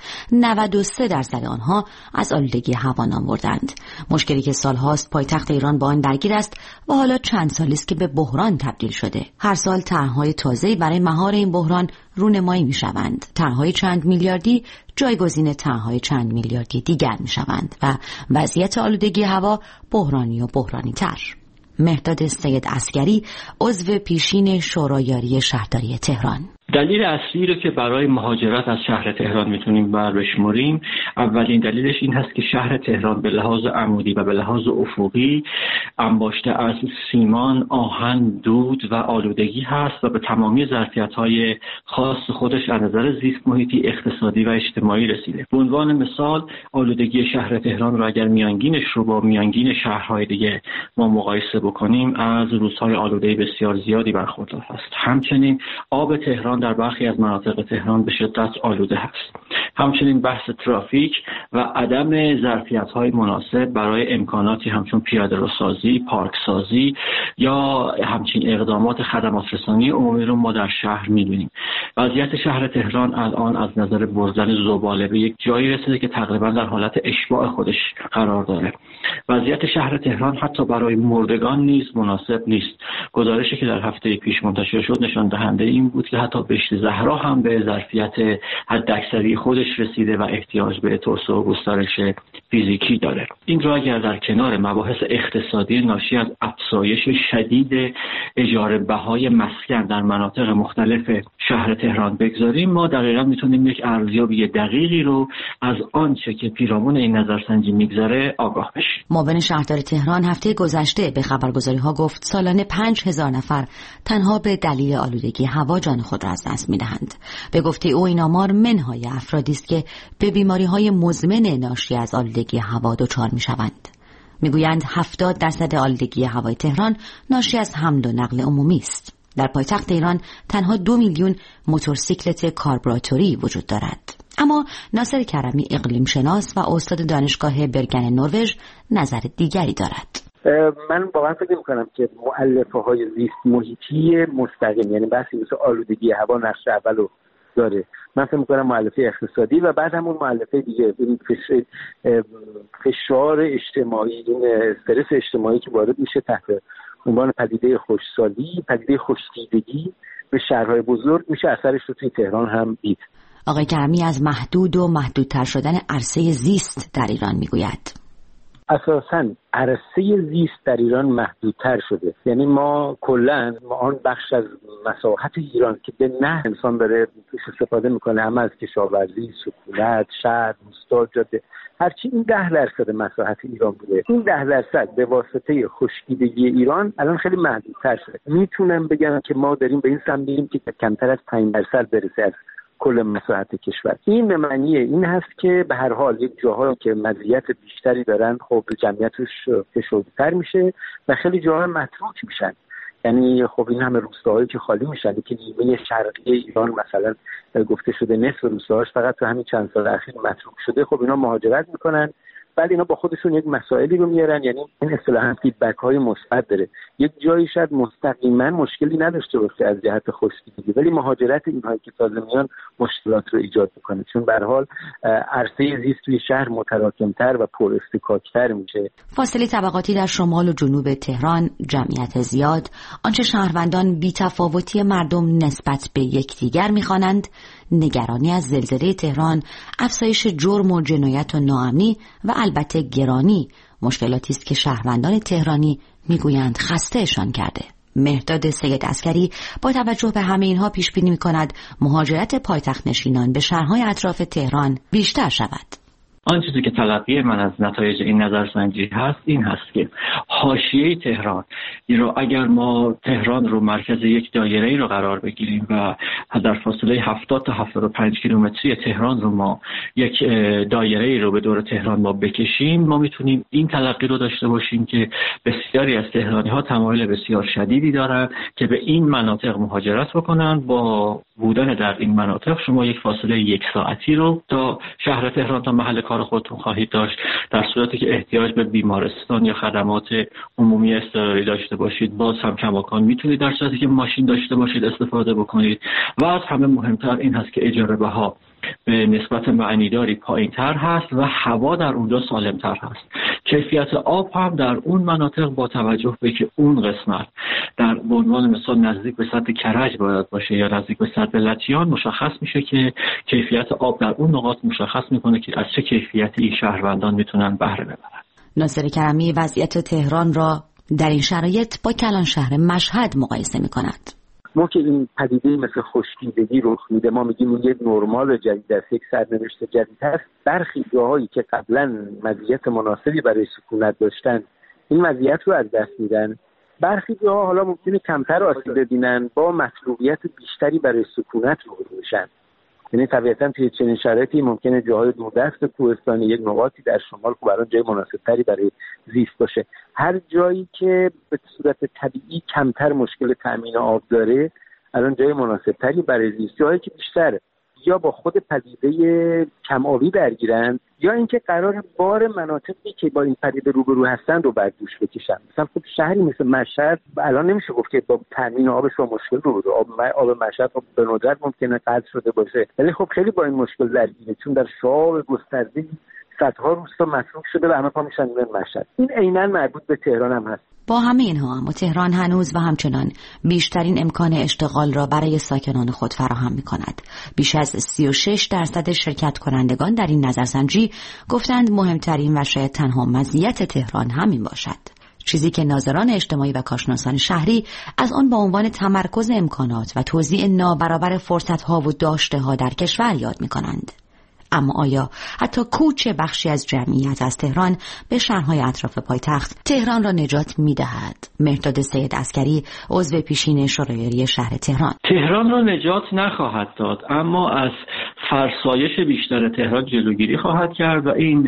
S23: 93% آنها از آلودگی هوا نام بردند. مشکلی که سالهاست پایتخت ایران با آن درگیر است و حالا چند سالی است که به بحران تبدیل شده. هر سال طرح‌های تازه‌ای برای مهار این بحران رونمایی می‌شوند. طرح‌های چند میلیاردی جایگزین طرح‌های چند میلیاردی دیگر می‌شوند و وضعیت آلودگی هوا بحرانی و بحرانی‌تر. مهداد سید عسگری، عضو پیشین شورای یاری شهرداری تهران:
S24: دلیل اصلی رو که برای مهاجرت از شهر تهران میتونیم بشمریم، اولین دلیلش این هست که شهر تهران به لحاظ عمودی و به لحاظ افقی انباشته از سیمان، آهن، دود و آلودگی هست و به تمامی ظرفیت‌های خاص خودش از نظر زیست محیطی، اقتصادی و اجتماعی رسیده. به عنوان مثال آلودگی شهر تهران رو اگر میانگینش رو با میانگین شهرهای دیگه ما مقایسه بکنیم، از روزهای آلوده بسیار زیادی برخوردار هست. همچنین آب تهران در برخی از مناطق تهران به شدت آلوده هست. همچنین بحث ترافیک و عدم ظرفیت‌های مناسب برای امکاناتی همچون پیاده‌روسازی، پارکسازی یا همچین اقدامات خدمات رسانی عمومی رو ما در شهر می‌بینیم. وضعیت شهر تهران الان از نظر بردن زباله به یک جایی رسیده که تقریبا در حالت اشباع خودش قرار داره. وضعیت شهر تهران حتی برای مردگان نیز مناسب نیست. گزارشی که در هفته پیش منتشر شد نشان دهنده این بود که حتی بهشت زهرا هم به ظرفیت حداکثری خودش رسیده و احتیاج به توسعه و گسترش فیزیکی داره. این را اگر در کنار مباحث اقتصادی ناشی از افزایش شدید اجاره بهای مسکن در مناطق مختلف شهر تهران بگذاریم، ما دقیقاً میتونیم یک ارزیابی دقیقی رو از آنچه که پیرامون این نظرسنجی میگذره آگاه بشیم.
S23: معاون شهردار تهران هفته گذشته به خبرگزاری‌ها گفت سالانه 5000 نفر تنها به دلیل آلودگی هوا جان خود را از دست می‌دهند. به گفته او این آمار منهای افرادی است که به بیماری‌های مزمن ناشی از آلودگی هوا دچار می‌شوند. میگویند 70% آلودگی هوای تهران ناشی از حمل و نقل عمومی است. در پایتخت ایران تنها 2 میلیون موتورسیکلت کاربراتوری وجود دارد. اما ناصر کرمی، اقلیم شناس و استاد دانشگاه برگن نروژ، نظر دیگری دارد.
S6: من واقعا فکر می‌کنم که مؤلفه‌های زیست محیطی مستقیم، یعنی بحثی مثل آلودگی هوا، نقش اولو داره. من فکر می‌کنم مؤلفه اقتصادی و بعد همون مؤلفه دیگه، این فشار اجتماعی، این استرس اجتماعی که وارد میشه تحت عنوان پدیده خوشسالی، پدیده خوش‌دیدگی به شهرهای بزرگ میشه اثرش رو توی تهران هم دید.
S23: آقای کرمی از محدود و محدودتر شدن عرصه زیست در ایران میگوید.
S6: اساساً عرصه زیست در ایران محدودتر شده. یعنی ما کلاً آن بخش از مساحت ایران که به نه انسان داره توش استفاده میکنه، اما از کشاورزی، سکونت، شهر، روستا، جاده، هرچی این 10% مساحت ایران بوده، این 10% به واسطه خشکیدگی ایران الان خیلی محدودتر شده. میتونم بگم که ما داریم به این سمت میریم که کمتر از 5% برسه از کل مساحت کشور. این به معنی این هست که به هر حال یک جاهایی که مزیت بیشتری دارن خب جمعیتش فشرده‌تر میشه و خیلی جاها متروک میشن. یعنی خب این همه روستاهایی که خالی میشن که نیمه شرقی ایران مثلا گفته شده نصف روستاهاش فقط تو همین چند سال اخیر متروک شده، خب اینا مهاجرت میکنن. بعد اینا با خودشون یک مسائلی رو میارن، یعنی این اصطلاحاً فیدبک های مثبت داره. یک جایی شاید مستقیما مشکلی نداشته باشه از جهت خشکیدگی، ولی مهاجرت اینهایی که تازه میان مشکلات رو ایجاد میکنه، چون به هر حال عرصه زیست توی شهر متراکمتر و پر اصطکاک‌تر میشه.
S23: فاصله طبقاتی در شمال و جنوب تهران، جمعیت زیاد، آنچه شهروندان بی‌تفاوتی مردم نسبت به یکدیگر می‌خوانند، نگرانی از زلزله تهران، افزایش جرم و جنایت و ناامنی و البته گرانی، مشکلاتی است که شهروندان تهرانی میگویند خستهشان کرده. مهرداد سید عسکری با توجه به همه اینها پیش بینی می‌کند مهاجرت پایتخت نشینان به شهرهای اطراف تهران بیشتر شود.
S24: آن چیزی که تلقی من از نتایج این نظرسنجی هست این هست که حاشیه تهران اگر ما تهران رو مرکز یک دایره‌ای رو قرار بگیریم و در فاصله 70 تا 75 کیلومتری تهران رو ما یک دایره‌ای رو به دور تهران ما بکشیم، ما میتونیم این تلقی رو داشته باشیم که بسیاری از تهرانی‌ها تمایل بسیار شدیدی دارند که به این مناطق مهاجرت بکنن. با بودن در این مناطق شما یک فاصله 1 ساعتی رو تا شهر تهران تا محل کار خودتون خواهید داشت، در صورتی که احتیاج به بیمارستان یا خدمات عمومی اضطراری داشته باشید باز هم کماکان میتونید در صورتی که ماشین داشته باشید استفاده بکنید. و از همه مهمتر این هست که اجاره بها به نسبت معنیداری پایین‌تر هست و هوا در اونجا سالم‌تر هست. کیفیت آب هم در اون مناطق با توجه به که اون قسمت در به عنوان مثال نزدیک به سد کرج باید باشه یا نزدیک به سد لطیان، مشخص میشه که کیفیت آب در اون نقاط مشخص میکنه که از چه کیفیتی این شهروندان میتونن بهره ببرن.
S23: ناصر کرمی وضعیت تهران را در این شرایط با کلان شهر مشهد مقایسه میکند.
S6: ما که این پدیده مثل خشکیدگی رخ میده، ما میگیم اون یک نرمال جدید است، یک سرنوشت جدید هست. برخی جاهایی که قبلا مزیت مناسبی برای سکونت داشتن این مزیت رو از دست میدن. برخی جاها حالا ممکنه کمتر آسیب ببینن، با مطلوبیت بیشتری برای سکونت روبرو میشن. یعنی طبیعتاً توی چنین شرایطی ممکنه جاهای دوردست کوهستانی، یک نقاطی در شمال که برای جای مناسبتری برای زیست باشه. هر جایی که به صورت طبیعی کمتر مشکل تامین آب داره الان جای مناسبتری برای زیست. جایی که بیشتر یا با خود پدیده کم آبی درگیرن یا اینکه قرار بار مناطقی که با این پدیده روبرو هستن رو بر دوش بکشن. مثلا خب شهری مثل مشهد الان نمیشه گفت که با تامین آبش با مشکل روبرو. آب مشهد خب به ندرت ممکنه قطع شده باشه، ولی خب خیلی با این مشکل درگیره، چون در شعاب گسترده صدها روستا متروک شده و همه پا میشن به مشهد. این عیناً مربوط به تهران هم هست.
S23: با همه اینها اما تهران هنوز و همچنان بیشترین امکان اشتغال را برای ساکنان خود فراهم می‌کند. بیش از 36% شرکت کنندگان در این نظرسنجی گفتند مهمترین و شاید تنها مزیت تهران همین باشد. چیزی که ناظران اجتماعی و کارشناسان شهری از آن با عنوان تمرکز امکانات و توزیع نابرابر فرصت‌ها و داشته‌ها در کشور یاد می‌کنند. اما آیا حتی کوچ بخشی از جمعیت از تهران به شهرهای اطراف پایتخت تهران را نجات می‌دهد؟ مهرداد سید عسکری عضو پیشین شورای شهر
S24: تهران را نجات نخواهد داد، اما از فرسایش بیشتر تهران جلوگیری خواهد کرد و این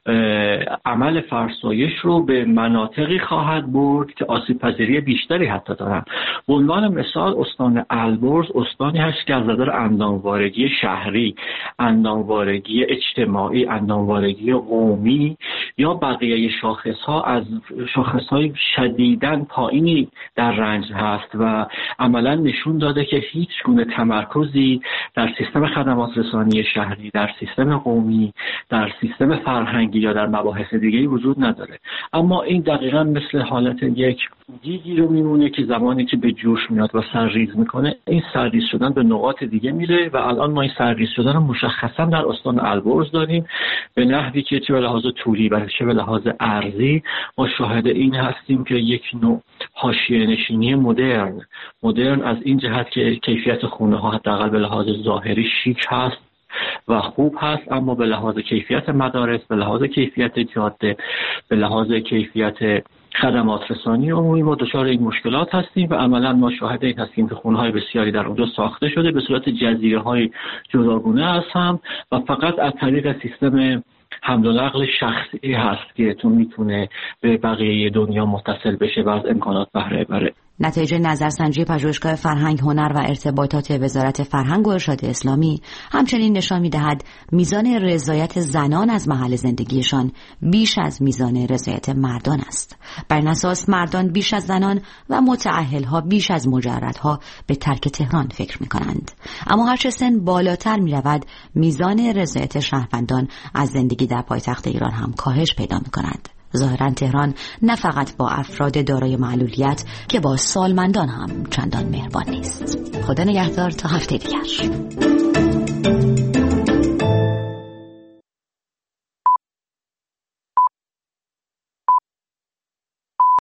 S24: عمل فرسایش رو به مناطقی خواهد برد که آسیب پذیری بیشتری حتی دارند. به عنوان مثال استان البرز استانی هست که از نظر انداموارگی شهری، انداموارگی اجتماعی، انداموارگی قومی یا بقیه شاخص‌ها از شاخص‌های شدیداً پایینی در رنج هست و عملاً نشون داده که هیچ گونه تمرکزی در سیستم خدمات رسانی شهری، در سیستم قومی، در سیستم فرهنگی یا در مباحث دیگه‌ای وجود نداره. اما این دقیقاً مثل حالت یک دیگی رو میمونه که زمانی که به جوش میاد و سرریز میکنه، این سرریز شدن به نقاط دیگه میره و الان ما این سرریز شدن رو مشخصا در استان البرز داریم به نحوی که چه به لحاظ طولی و چه به لحاظ عرضی ما شاهد این هستیم که یک نوع حاشیه نشینی مدرن از این جهت که کیفیت خونه ها حداقل به لحاظ ظاهری شیک هست و خوب هست، اما به لحاظ کیفیت مدارس، به لحاظ کیفیت جاده، به لحاظ کیفیت خدمات رسانی عمومی ما دچار این مشکلات هستیم و عملا ما شاهد این هستیم که خونه‌های بسیاری در اونجا ساخته شده به صورت جزیره‌های جداگانه از هم و فقط از طریق سیستم حمل و نقل شخصی هست که تو میتونه به بقیه دنیا متصل بشه و از امکانات بهره بره.
S23: نتایج نظرسنجی پژوهشگاه فرهنگ، هنر و ارتباطات وزارت فرهنگ و ارشاد اسلامی همچنین نشان می‌دهد میزان رضایت زنان از محل زندگیشان بیش از میزان رضایت مردان است. بر این اساس مردان بیش از زنان و متأهل‌ها بیش از مجردها به ترک تهران فکر می‌کنند. اما هرچه سن بالاتر می‌رود میزان رضایت شهروندان از زندگی در پایتخت ایران هم کاهش پیدا می‌کند. ظاهراً تهران نه فقط با افراد دارای معلولیت که با سالمندان هم چندان مهربان نیست. خدا نگهدار تا هفته دیگر.